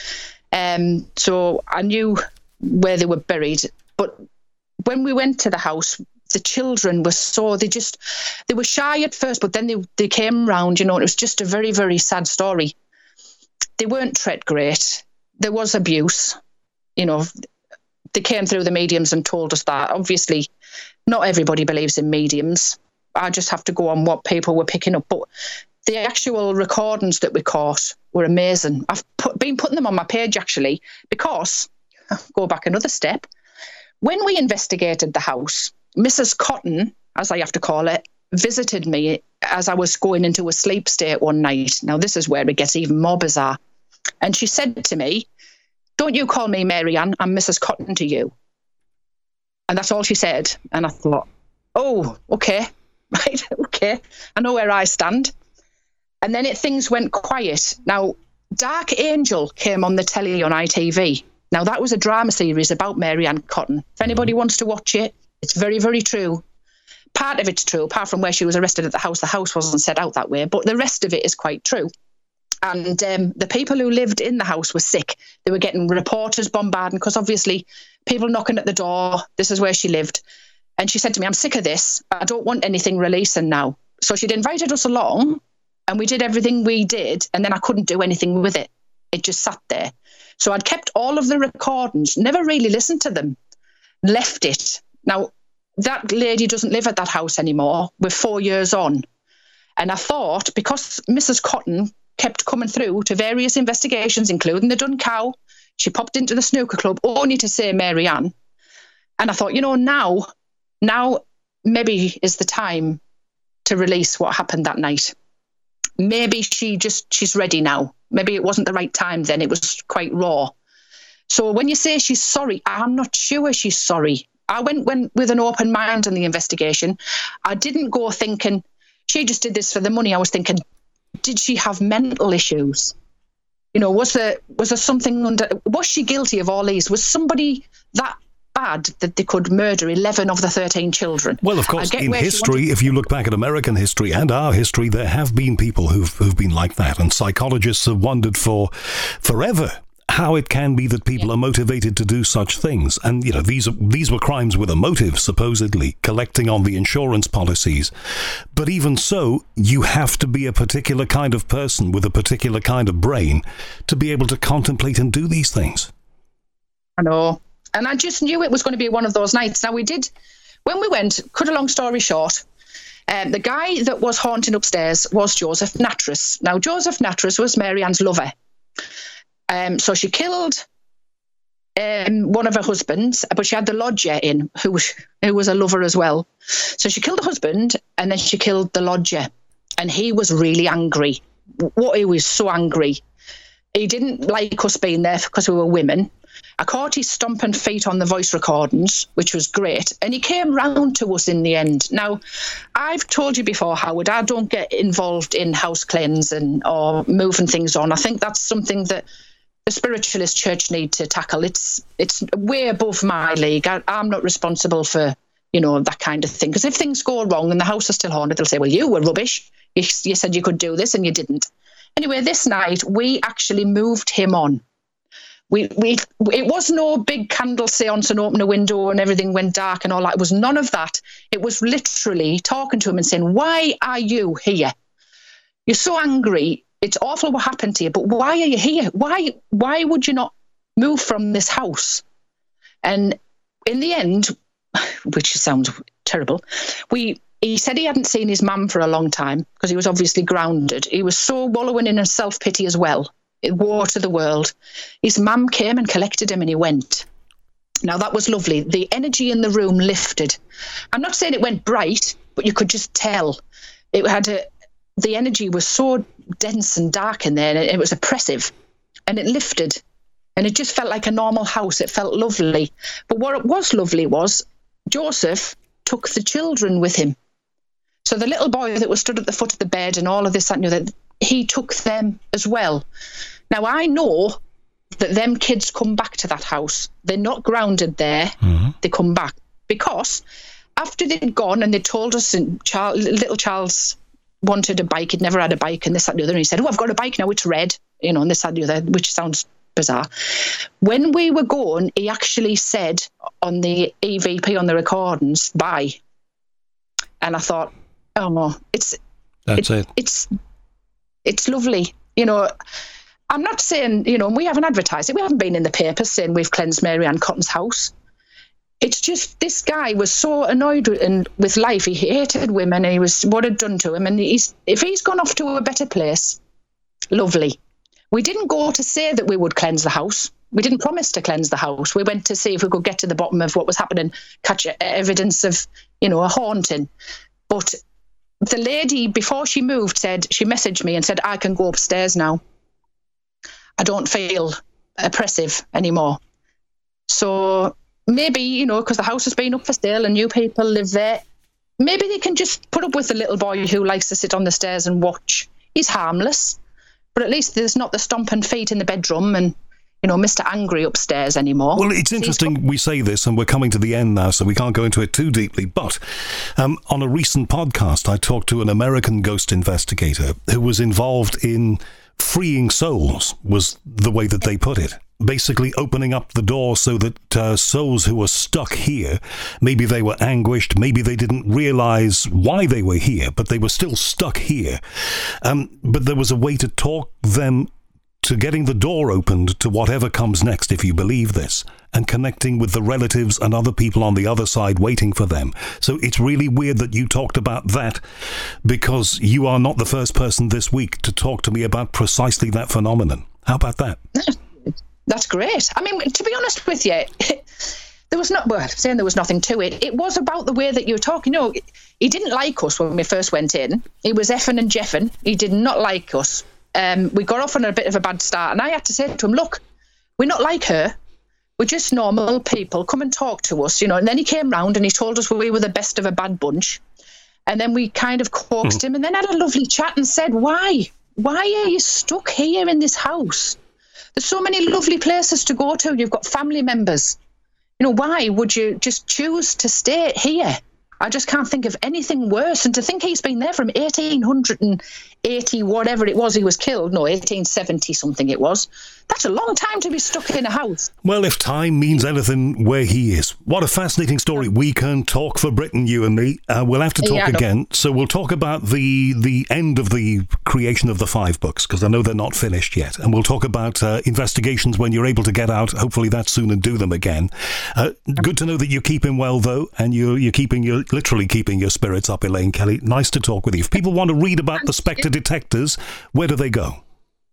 Um, so I knew where they were buried. But when we went to the house, the children were so, they just, they were shy at first, but then they, they came round, you know, and it was just a very, very sad story. They weren't treated great. There was abuse. You know, they came through the mediums and told us that. Obviously, not everybody believes in mediums. I just have to go on what people were picking up. But the actual recordings that we caught were amazing. I've put, been putting them on my page, actually, because, go back another step, when we investigated the house, Missus Cotton, as I have to call it, visited me as I was going into a sleep state one night. Now, this is where it gets even more bizarre. And she said to me, "Don't you call me Mary Ann, I'm Missus Cotton to you." And that's all she said. And I thought, oh, okay. right, okay, I know where I stand. And then it, things went quiet. Now, Dark Angel came on the telly on I T V. Now, that was a drama series about Mary Ann Cotton. If anybody wants to watch it, it's very, very true. Part of it's true, apart from where she was arrested at the house. The house wasn't set out that way, but the rest of it is quite true. And um, the people who lived in the house were sick. They were getting reporters bombarding because obviously people knocking at the door. This is where she lived. And she said to me, I'm sick of this. I don't want anything releasing now. So she'd invited us along and we did everything we did. And then I couldn't do anything with it. It just sat there. So I'd kept all of the recordings, never really listened to them, left it. Now, that lady doesn't live at that house anymore. We're four years on. And I thought, because Missus Cotton kept coming through to various investigations, including the Dun Cow, she popped into the snooker club only to say Mary Ann. And I thought, you know, now, now maybe is the time to release what happened that night. Maybe she just, she's ready now. Maybe it wasn't the right time then. It was quite raw. So when you say she's sorry, I'm not sure she's sorry. I went, went with an open mind on the investigation. I didn't go thinking, she just did this for the money. I was thinking, did she have mental issues? You know, was there was there something under? Was she guilty of all these? Was somebody that bad that they could murder eleven of the thirteen children? Well, of course, in history, if you look back at American history and our history, there have been people who've who've been like that, and psychologists have wondered for forever how it can be that people yeah. are motivated to do such things. And, you know, these are, these were crimes with a motive, supposedly, collecting on the insurance policies. But even so, you have to be a particular kind of person with a particular kind of brain to be able to contemplate and do these things. I know. And I just knew it was going to be one of those nights. Now, we did, when we went, cut a long story short, um, the guy that was haunting upstairs was Joseph Nattrass. Now, Joseph Nattrass was Mary Ann's lover. Um, so she killed um, one of her husbands, but she had the lodger in, who was, who was a lover as well. So she killed the husband, and then she killed the lodger. And he was really angry. What he was so angry. He didn't like us being there because we were women. I caught his stomping feet on the voice recordings, which was great. And he came round to us in the end. Now, I've told you before, Howard, I don't get involved in house cleansing or moving things on. I think that's something that the spiritualist church need to tackle. It's it's way above my league. I, I'm not responsible for, you know, that kind of thing. Because if things go wrong and the house is still haunted, they'll say, well, you were rubbish. You, you said you could do this and you didn't. Anyway, this night, we actually moved him on. We we It was no big candle seance and open a window and everything went dark and all that. It was none of that. It was literally talking to him and saying, why are you here? You're so angry. It's awful what happened to you, but why are you here? Why why would you not move from this house? And in the end, which sounds terrible, we he said he hadn't seen his mum for a long time because he was obviously grounded. He was so wallowing in his self-pity as well. It war to the world. His mum came and collected him and he went. Now, that was lovely. The energy in the room lifted. I'm not saying it went bright, but you could just tell. It had a, the energy was so dense and dark in there, and it, it was oppressive. And it lifted. And it just felt like a normal house. It felt lovely. But what it was lovely was Joseph took the children with him. So the little boy that was stood at the foot of the bed and all of this, and that, he took them as well. Now, I know that them kids come back to that house. They're not grounded there. Mm-hmm. They come back. Because after they'd gone and they told us, and Charles, little Charles wanted a bike, he'd never had a bike, and this, that, and the other, and he said, oh, I've got a bike now, it's red, you know, and this, that, and the other, which sounds bizarre. When we were going, he actually said on the E V P, on the recordings, bye. And I thought, oh, no, it's... That's it. it. It's... It's lovely. You know, I'm not saying, you know, we haven't advertised it. We haven't been in the papers saying we've cleansed Mary Ann Cotton's house. It's just this guy was so annoyed with, and with life. He hated women. And he was what had done to him. And he's if he's gone off to a better place, lovely. We didn't go to say that we would cleanse the house. We didn't promise to cleanse the house. We went to see if we could get to the bottom of what was happening, catch evidence of, you know, a haunting. But the lady, before she moved, said, she messaged me and said, I can go upstairs now. I don't feel oppressive anymore. So maybe, you know, because the house has been up for sale and new people live there, maybe they can just put up with a little boy who likes to sit on the stairs and watch. He's harmless, but at least there's not the stomping feet in the bedroom and, you know, Mister Angry upstairs anymore. Well, it's interesting we say this, and we're coming to the end now, so we can't go into it too deeply. But um, on a recent podcast, I talked to an American ghost investigator who was involved in freeing souls, was the way that they put it. Basically opening up the door so that uh, souls who were stuck here, maybe they were anguished, maybe they didn't realize why they were here, but they were still stuck here. Um, but there was a way to talk them to getting the door opened to whatever comes next, if you believe this, and connecting with the relatives and other people on the other side waiting for them. So it's really weird that you talked about that, because you are not the first person this week to talk to me about precisely that phenomenon. How about that? That's great. I mean, to be honest with you, there was not, well, saying there was nothing to it. It was about the way that you were talking. You know, he didn't like us when we first went in. He was effing and jeffing. He did not like us. Um, we got off on a bit of a bad start, and I had to say to him, look, we're not like her. We're just normal people. Come and talk to us, you know. And then he came round and he told us we were the best of a bad bunch. And then we kind of coaxed mm. him and then had a lovely chat and said, why? Why are you stuck here in this house? There's so many lovely places to go to. You've got family members. You know, why would you just choose to stay here? I just can't think of anything worse. And to think he's been there from eighteen eighty, whatever it was he was killed, no, eighteen seventy something it was. That's a long time to be stuck in a house. Well, if time means anything, where he is. What a fascinating story. We can talk for Britain, you and me. Uh, we'll have to talk yeah, again. So we'll talk about the the end of the creation of the five books, because I know they're not finished yet. And we'll talk about uh, investigations when you're able to get out, hopefully that soon, and do them again. Uh, good to know that you're keeping well, though, and you're, you're keeping your, literally keeping your spirits up, Elaine Kelly. Nice to talk with you. If people want to read about the Spectre detectors, where do they go?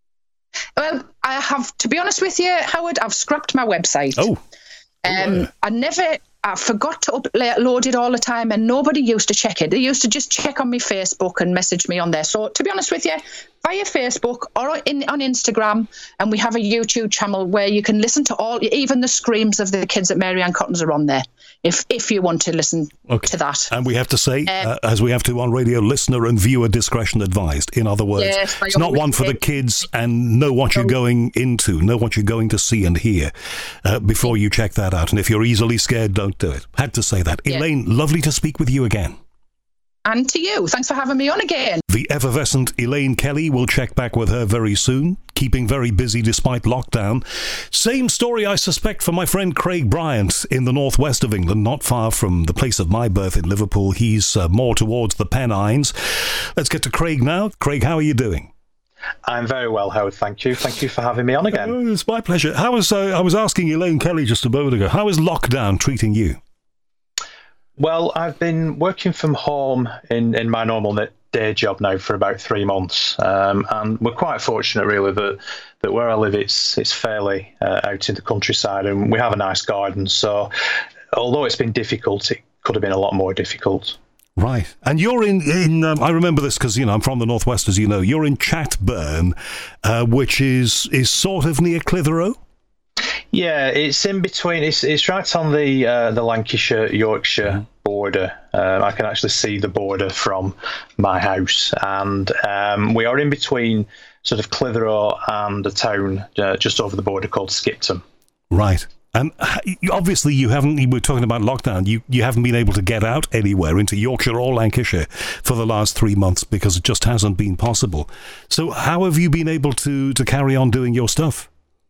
Well, I have, to be honest with you, Howard, I've scrapped my website. Oh. Um, oh I never, I forgot to upload it all the time, and nobody used to check it. They used to just check on my Facebook and message me on there. So, to be honest with you, via Facebook or in, on Instagram, and we have a YouTube channel where you can listen to all, even the screams of the kids at Mary Ann Cottons are on there, if if you want to listen okay. to that. And we have to say, um, uh, as we have to on radio, listener and viewer discretion advised. In other words, yes, it's not one for the kids, and know what you're going into, know what you're going to see and hear uh, before you check that out. And if you're easily scared, don't do it. Had to say that. Yeah. Elaine, lovely to speak with you again. And to you. Thanks for having me on again. The effervescent Elaine Kelly. Will check back with her very soon. Keeping very busy despite lockdown. Same story, I suspect, for my friend Craig Bryant in the northwest of England, not far from the place of my birth in Liverpool. He's uh, more towards the Pennines. Let's get to Craig now. Craig, how are you doing? I'm very well, Howard. Thank you. Thank you for having me on again. Oh, it's my pleasure. How was uh, I was asking Elaine Kelly just a moment ago, how is lockdown treating you? Well, I've been working from home in, in my normal day job now for about three months, um, and we're quite fortunate, really, that that where I live, it's it's fairly uh, out in the countryside, and we have a nice garden. So, although it's been difficult, it could have been a lot more difficult. Right, and you're in. in um, I remember this because you know I'm from the northwest, as you know. You're in Chatburn, uh, which is is sort of near Clitheroe. Yeah, it's in between. It's it's right on the uh, the Lancashire Yorkshire border. Uh, I can actually see the border from my house, and um, we are in between sort of Clitheroe and a town uh, just over the border called Skipton. Right, and obviously you haven't. We're talking about lockdown. You you haven't been able to get out anywhere into Yorkshire or Lancashire for the last three months because it just hasn't been possible. So how have you been able to to carry on doing your stuff?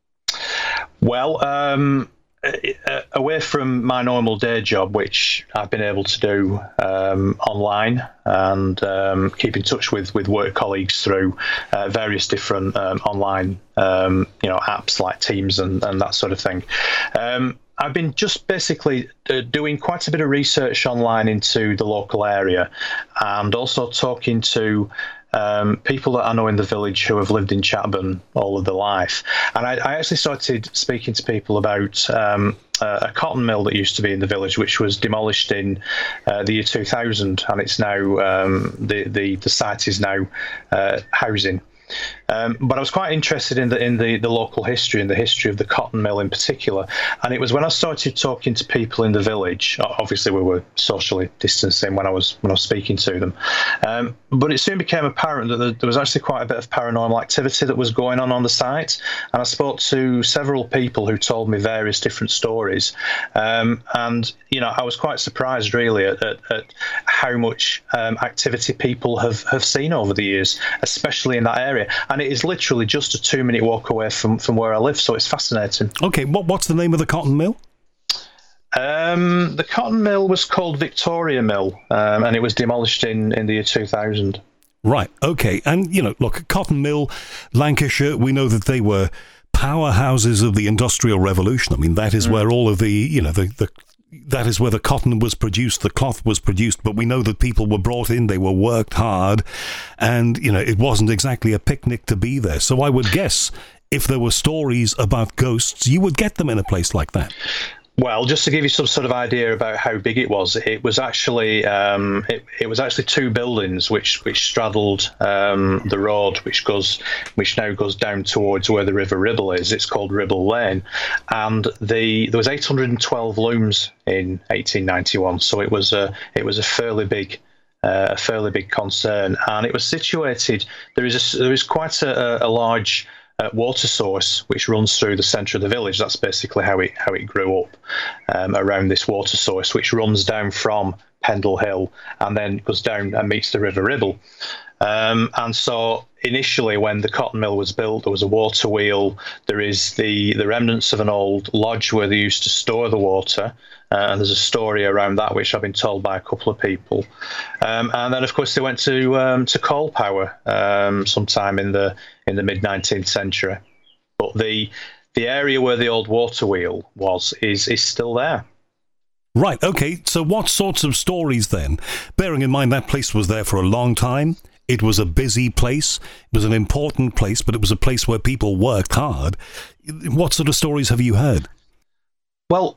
Well, um, away from my normal day job, which I've been able to do um, online and um, keep in touch with, with work colleagues through uh, various different um, online um, you know, apps like Teams and, and that sort of thing. Um, I've been just basically uh, doing quite a bit of research online into the local area, and also talking to Um, people that I know in the village who have lived in Chatburn all of their life. And I, I actually started speaking to people about um, uh, a cotton mill that used to be in the village, which was demolished in uh, the year two thousand, and it's now um, the, the the site is now uh, housing. Um, but I was quite interested in the in the, the local history and the history of the cotton mill in particular. And it was when I started talking to people in the village. Obviously, we were socially distancing when I was when I was speaking to them. Um, but it soon became apparent that there was actually quite a bit of paranormal activity that was going on on the site. And I spoke to several people who told me various different stories. Um, and you know, I was quite surprised really at, at, at how much um, activity people have, have seen over the years, especially in that area. And it is literally just a two-minute walk away from, from where I live, so it's fascinating. Okay, what what's the name of the cotton mill? Um, the cotton mill was called Victoria Mill, um, and it was demolished in, in the year two thousand. Right, okay. And, you know, look, Cotton Mill, Lancashire, we know that they were powerhouses of the Industrial Revolution. I mean, that is mm. where all of the, you know, the, the that is where the cotton was produced, the cloth was produced, but we know that people were brought in, they were worked hard, and, you know, it wasn't exactly a picnic to be there. So I would guess if there were stories about ghosts, you would get them in a place like that. Well, just to give you some sort of idea about how big it was, it was actually um, it, it was actually two buildings which which straddled um, the road, which goes which now goes down towards where the River Ribble is. It's called Ribble Lane, and the there was eight hundred twelve looms in eighteen ninety-one. So it was a it was a fairly big. Uh, a fairly big concern, and it was situated. There is a, there is quite a, a large uh, water source which runs through the centre of the village. That's basically how it how it grew up, um, around this water source, which runs down from Pendle Hill and then goes down and meets the River Ribble. Um, and so initially, when the cotton mill was built, there was a water wheel. There is the, the remnants of an old lodge where they used to store the water. Uh, and there's a story around that which I've been told by a couple of people. Um, and then, of course, they went to um, to coal power um, sometime in the in the mid nineteenth century. But the the area where the old water wheel was is is still there. Right. Okay. So, what sorts of stories then? Bearing in mind that place was there for a long time. It was a busy place. It was an important place, but it was a place where people worked hard. What sort of stories have you heard? Well,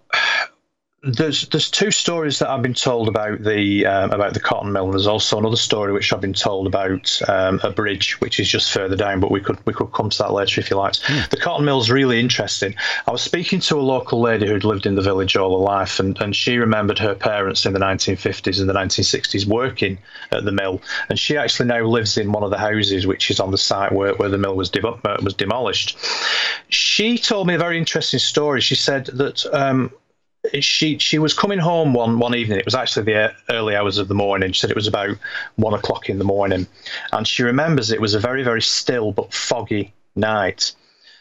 there's there's two stories that I've been told about the um, about the cotton mill. And there's also another story which I've been told about um, a bridge, which is just further down. But we could we could come to that later if you like. Mm. The cotton mill's really interesting. I was speaking to a local lady who'd lived in the village all her life, and, and she remembered her parents in the nineteen fifties and the nineteen sixties working at the mill. And she actually now lives in one of the houses which is on the site where, where the mill was de- was demolished. She told me a very interesting story. She said that. Um, She she was coming home one, one evening. It was actually the early hours of the morning. She said it was about one o'clock in the morning. And she remembers it was a very, very still but foggy night.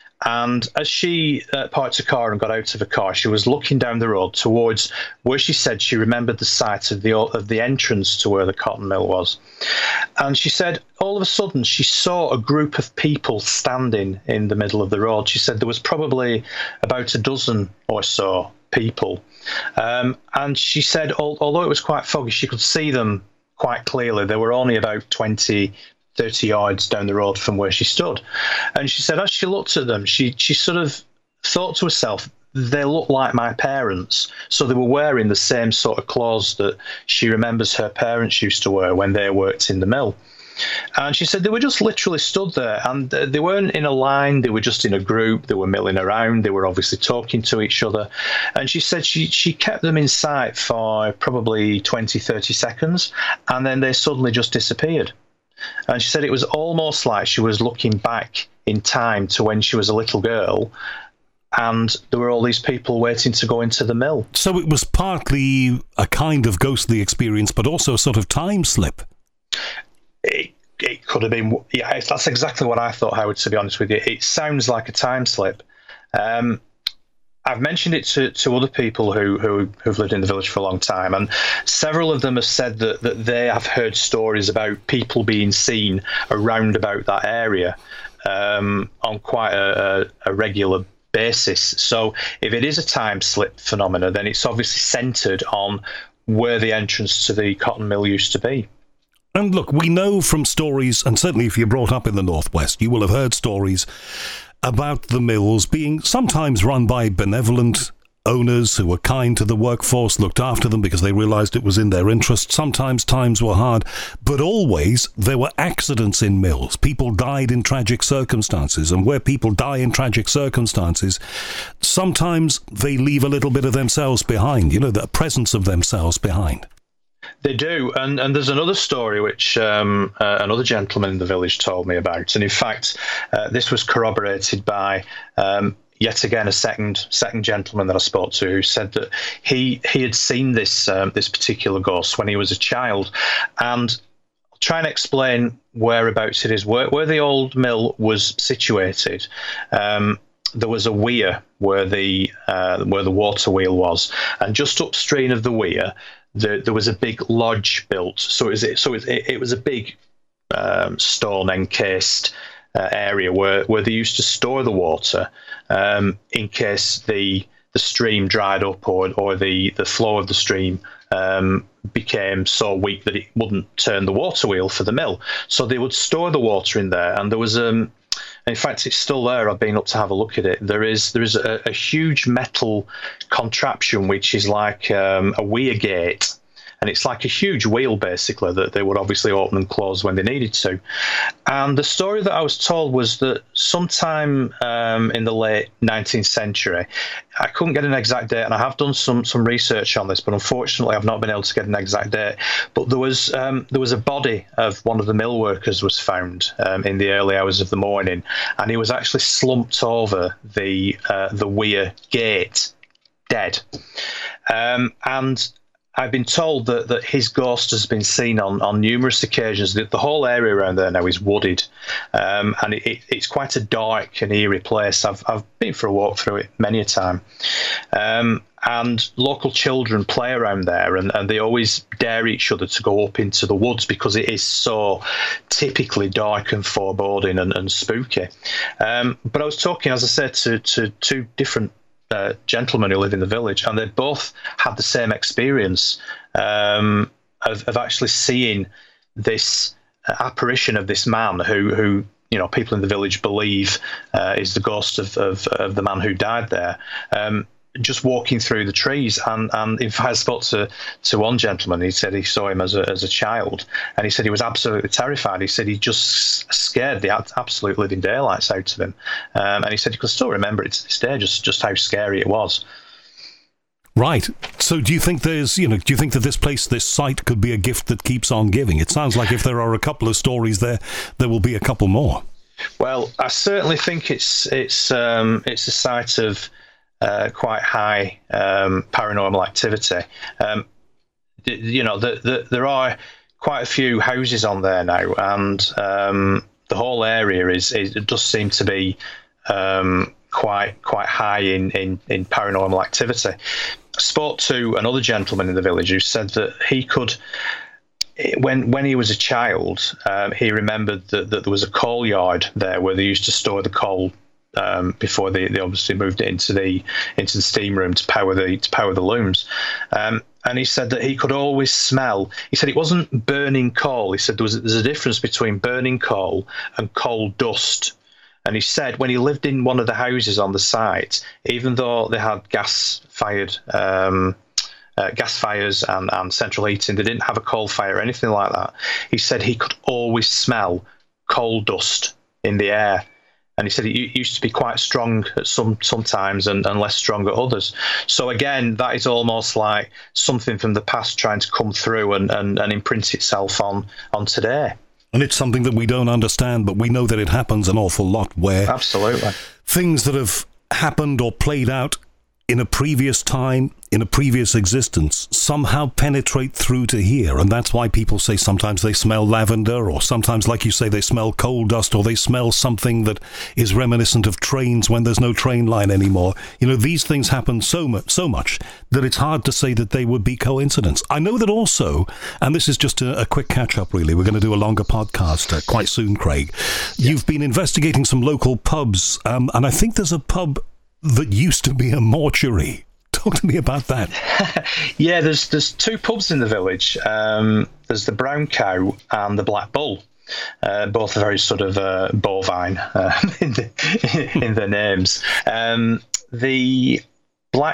And as she uh, parked her car and got out of the car, she was looking down the road towards where she said she remembered the site of the of the entrance to where the cotton mill was. And she said all of a sudden she saw a group of people standing in the middle of the road. She said there was probably about a dozen or so people. Um, and she said, although it was quite foggy, she could see them quite clearly. They were only about twenty, thirty yards down the road from where she stood. And she said, as she looked at them, she, she sort of thought to herself, they look like my parents. So they were wearing the same sort of clothes that she remembers her parents used to wear when they worked in the mill. And she said they were just literally stood there, and they weren't in a line, they were just in a group, they were milling around, they were obviously talking to each other. And she said she, she kept them in sight for probably twenty, thirty seconds, and then they suddenly just disappeared. And she said it was almost like she was looking back in time to when she was a little girl, and there were all these people waiting to go into the mill. So it was partly a kind of ghostly experience, but also a sort of time slip. It, it could have been, yeah, that's exactly what I thought, Howard, to be honest with you. It sounds like a time slip. Um, I've mentioned it to, to other people who, who, who've lived in the village for a long time, and several of them have said that, that they have heard stories about people being seen around about that area um, on quite a, a, a regular basis. So if it is a time slip phenomena, then it's obviously centred on where the entrance to the cotton mill used to be. And look, we know from stories, and certainly if you're brought up in the Northwest, you will have heard stories about the mills being sometimes run by benevolent owners who were kind to the workforce, looked after them because they realised it was in their interest. Sometimes times were hard, but always there were accidents in mills. People died in tragic circumstances, and where people die in tragic circumstances, sometimes they leave a little bit of themselves behind, you know, the presence of themselves behind. They do, and, and there's another story which um, uh, another gentleman in the village told me about, and in fact, uh, this was corroborated by um, yet again a second second gentleman that I spoke to, who said that he he had seen this um, this particular ghost when he was a child, and I'll try and explain whereabouts it is, where where the old mill was situated. Um, there was a weir where the uh, where the water wheel was, and just upstream of the weir, There, there was a big lodge built, so it was so it, it was a big um, stone encased uh, area where, where they used to store the water um, in case the the stream dried up or or the, the flow of the stream um, became so weak that it wouldn't turn the water wheel for the mill. So they would store the water in there, and there was um. In fact, it's still there. I've been up to have a look at it. There is there is a, a huge metal contraption which is like um, a weir gate, and it's like a huge wheel basically that they would obviously open and close when they needed to. And the story that I was told was that sometime um, in the late nineteenth century, I couldn't get an exact date, and I have done some some research on this, but unfortunately I've not been able to get an exact date. But there was um, there was a body of one of the mill workers was found um, in the early hours of the morning, and he was actually slumped over the uh, the weir gate, dead. Um, and I've been told that, that his ghost has been seen on, on numerous occasions. The, the whole area around there now is wooded, um, and it, it, it's quite a dark and eerie place. I've I've been for a walk through it many a time, um, and local children play around there, and, and they always dare each other to go up into the woods because it is so typically dark and foreboding and, and spooky. Um, but I was talking, as I said, to, to two different Uh, gentlemen who live in the village, and they both had the same experience um, of, of actually seeing this uh, apparition of this man who, who you know, people in the village believe uh, is the ghost of, of, of the man who died there, um, just walking through the trees. And, and in fact, I spoke to, to one gentleman. He said he saw him as a, as a child, and he said he was absolutely terrified. He said he just scared the absolute living daylights out of him. Um, and he said he could still remember it to this day, just, just how scary it was. Right. So do you think there's, you know, do you think that this place, this site could be a gift that keeps on giving? It sounds like if there are a couple of stories there, there will be a couple more. Well, I certainly think it's, it's, um, it's a site of Uh, quite high um, paranormal activity. Um, you know, the, the, there are quite a few houses on there now, and um, the whole area is, is it does seem to be um, quite quite high in, in, in paranormal activity. I spoke to another gentleman in the village who said that he could, when when he was a child, um, he remembered that, that there was a coal yard there where they used to store the coal. Um, before they, they obviously moved it into the into the steam room to power the to power the looms, um, and he said that he could always smell. He said it wasn't burning coal. He said there was there's a difference between burning coal and coal dust. And he said when he lived in one of the houses on the site, even though they had gas fired um, uh, gas fires and, and central heating, they didn't have a coal fire or anything like that. He said he could always smell coal dust in the air. And he said it used to be quite strong at some sometimes and, and less strong at others. So again, that is almost like something from the past trying to come through and, and, and imprint itself on, on today. And it's something that we don't understand, but we know that it happens an awful lot, where absolutely things that have happened or played out in a previous time, in a previous existence, somehow penetrate through to here. And that's why people say sometimes they smell lavender, or sometimes, like you say, they smell coal dust, or they smell something that is reminiscent of trains when there's no train line anymore. You know, these things happen so much, so much that it's hard to say that they would be coincidence. I know that also, and this is just a, a quick catch-up, really. We're going to do a longer podcast uh, quite soon, Craig. Yeah. You've been investigating some local pubs, um, and I think there's a pub that used to be a mortuary. Talk to me about that. Yeah, there's there's two pubs in the village. Um, there's the Brown Cow and the Black Bull. Uh, both are very sort of uh, bovine uh, in, the, in their names. Um, the Black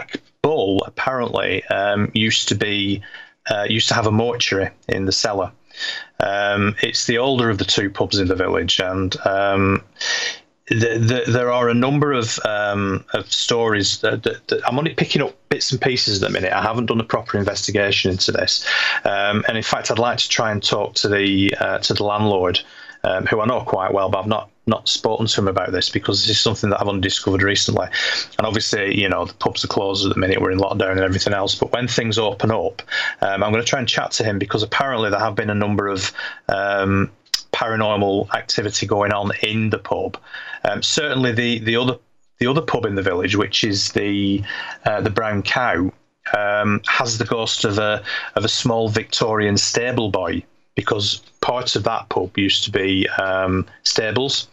Bull apparently um, used to be uh, used to have a mortuary in the cellar. Um, it's the older of the two pubs in the village, and um, the, the, there are a number of um, of stories that, that, that I'm only picking up bits and pieces at the minute. I haven't done a proper investigation into this, um, and in fact, I'd like to try and talk to the uh, to the landlord, um, who I know quite well, but I've not not spoken to him about this because this is something that I've only discovered recently. And obviously, you know, the pubs are closed at the minute, we're in lockdown and everything else. But when things open up, um, I'm going to try and chat to him, because apparently there have been a number of um, paranormal activity going on in the pub. Um, certainly, the the other the other pub in the village, which is the uh, the Brown Cow, um, has the ghost of a of a small Victorian stable boy, because parts of that pub used to be um, stables.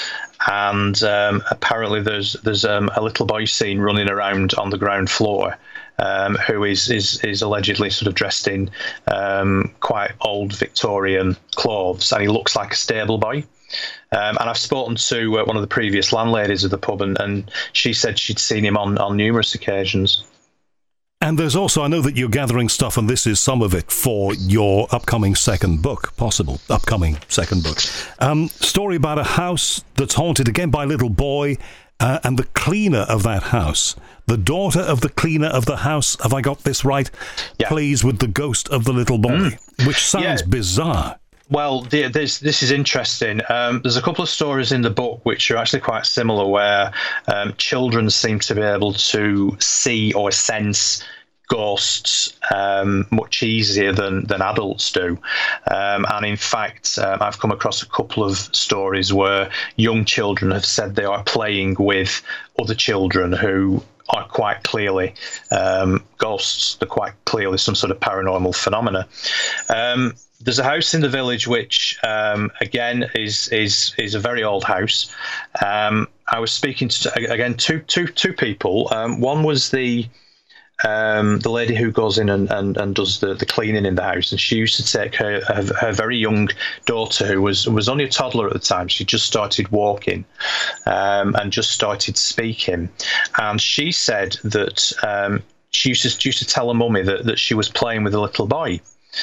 And um, apparently there's there's um, a little boy seen running around on the ground floor, um, who is, is is allegedly sort of dressed in um, quite old Victorian clothes, and he looks like a stable boy. Um, and I've spoken to uh, one of the previous landladies of the pub, and, and she said she'd seen him on, on numerous occasions. And there's also, I know that you're gathering stuff, and this is some of it for your upcoming second book, possible upcoming second book. Um, story about a house that's haunted again by a little boy, uh, and the cleaner of that house, the daughter of the cleaner of the house, have I got this right? Yeah. Plays with the ghost of the little boy, mm. which sounds yeah. bizarre. Well, the, this this is interesting. Um, there's a couple of stories in the book which are actually quite similar, where um, children seem to be able to see or sense ghosts um, much easier than, than adults do. Um, and in fact, um, I've come across a couple of stories where young children have said they are playing with other children who are quite clearly um, ghosts. They're quite clearly some sort of paranormal phenomena. Um, There's a house in the village which, um, again, is is is a very old house. Um, I was speaking to again two two two people. Um, one was the um, the lady who goes in and, and, and does the, the cleaning in the house, and she used to take her, her her very young daughter, who was was only a toddler at the time. She just started walking, um, and just started speaking, and she said that um, she used to used to tell her mummy that that she was playing with a little boy.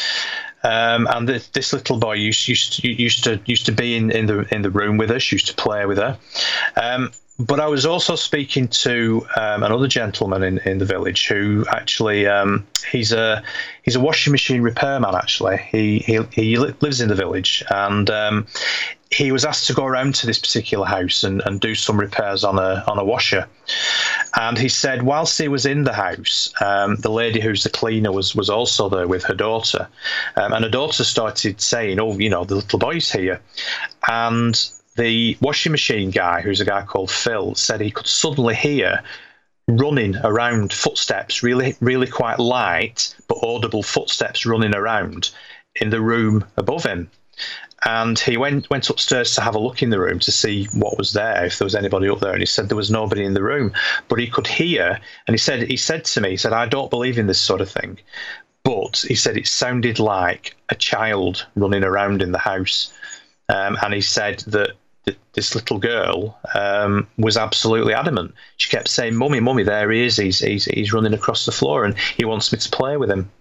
Um, and the, this little boy used, used to, used to used to be in, in the in the room with her. She used to play with her. Um, but I was also speaking to um, another gentleman in, in the village who actually um, he's a he's a washing machine repairman. Actually, he he he lives in the village, and um, he was asked to go around to this particular house and, and do some repairs on a on a washer. And he said, whilst he was in the house, um, the lady who's the cleaner was was also there with her daughter, um, and her daughter started saying, "Oh, you know, the little boy's here," and the washing machine guy, who's a guy called Phil, said he could suddenly hear running around footsteps, really, really quite light but audible footsteps running around in the room above him. And he went went upstairs to have a look in the room to see what was there, if there was anybody up there. And he said there was nobody in the room, but he could hear. And he said he said to me, he said, "I don't believe in this sort of thing," but he said it sounded like a child running around in the house. Um, and he said that th- this little girl um, was absolutely adamant. She kept saying, "Mummy, mummy, there he is. He's he's he's running across the floor, and he wants me to play with him."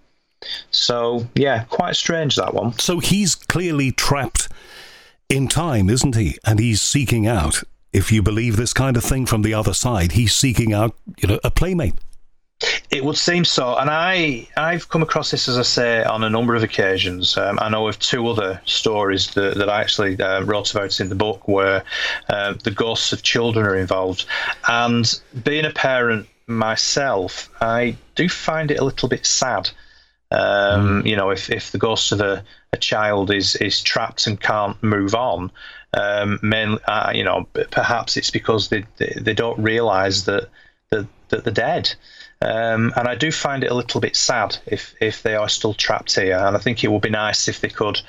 So, yeah, quite strange, that one. So he's clearly trapped in time, isn't he? And he's seeking out, if you believe this kind of thing from the other side, he's seeking out, you know, a playmate. It would seem so. And I, I've come across this, as I say, on a number of occasions. Um, I know of two other stories that, that I actually uh, wrote about in the book where uh, the ghosts of children are involved. And being a parent myself, I do find it a little bit sad. Um, you know, if, if the ghost of a, a child is, is trapped and can't move on, um, mainly, uh, you know, perhaps it's because they they, they don't realise that, that that they're dead. Um, and I do find it a little bit sad if, if they are still trapped here. And I think it would be nice if they could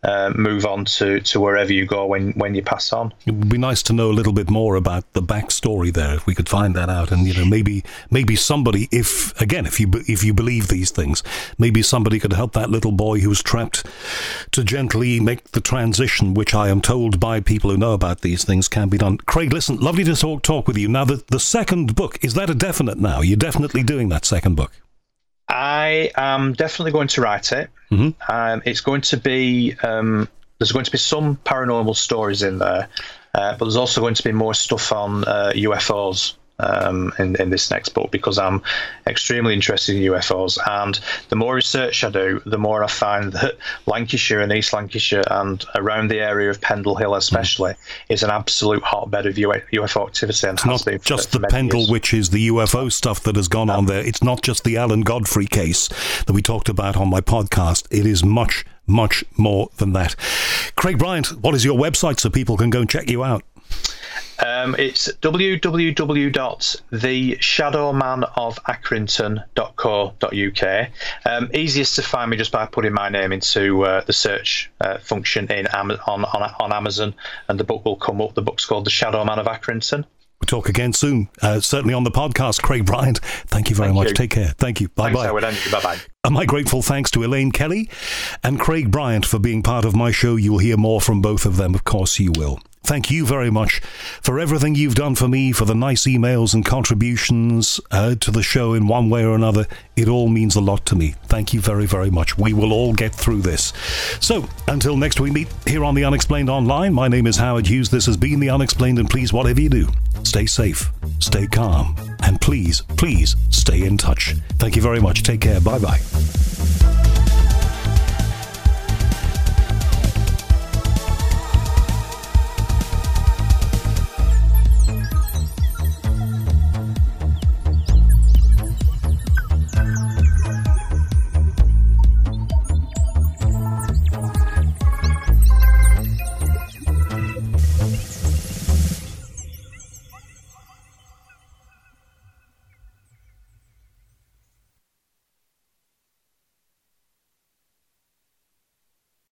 uh, move on to, to wherever you go when, when you pass on. It would be nice to know a little bit more about the backstory there, if we could find that out. And, you know, maybe maybe somebody, if, again, if you if you believe these things, maybe somebody could help that little boy who's trapped to gently make the transition, which I am told by people who know about these things can be done. Craig, listen, lovely to talk, talk with you. Now, the, the second book, is that a definite now? You're definitely doing that second book? I am definitely going to write it. Mm-hmm. Um, it's going to be, um, there's going to be some paranormal stories in there, uh, but there's also going to be more stuff on uh, U F Os um, in, in this next book, because I'm extremely interested in U F Os. And the more research I do, the more I find that Lancashire and East Lancashire and around the area of Pendle Hill especially mm-hmm. is an absolute hotbed of U F O activity. And it's has not been just for, the for Pendle, years. which is the U F O stuff that has gone no. on there. It's not just the Alan Godfrey case that we talked about on my podcast. It is much, much more than that. Craig Bryant, what is your website so people can go and check you out? Um, it's w w w dot the shadow man of accrington dot co dot u k. Um, easiest to find me just by putting my name into uh, the search uh, function in Am- on, on on Amazon, and the book will come up. The book's called The Shadow Man of Accrington. We'll talk again soon, uh, certainly on the podcast. Craig Bryant, thank you very thank much. You. Take care. Thank you. Bye-bye. Thanks, Howard. Bye-bye. And my grateful thanks to Elaine Kelly and Craig Bryant for being part of my show. You will hear more from both of them. Of course you will. Thank you very much for everything you've done for me, for the nice emails and contributions uh, to the show in one way or another. It all means a lot to me. Thank you very, very much. We will all get through this. So, until next we meet here on The Unexplained Online, my name is Howard Hughes. This has been The Unexplained, and please, whatever you do, stay safe, stay calm, and please, please stay in touch. Thank you very much. Take care. Bye-bye.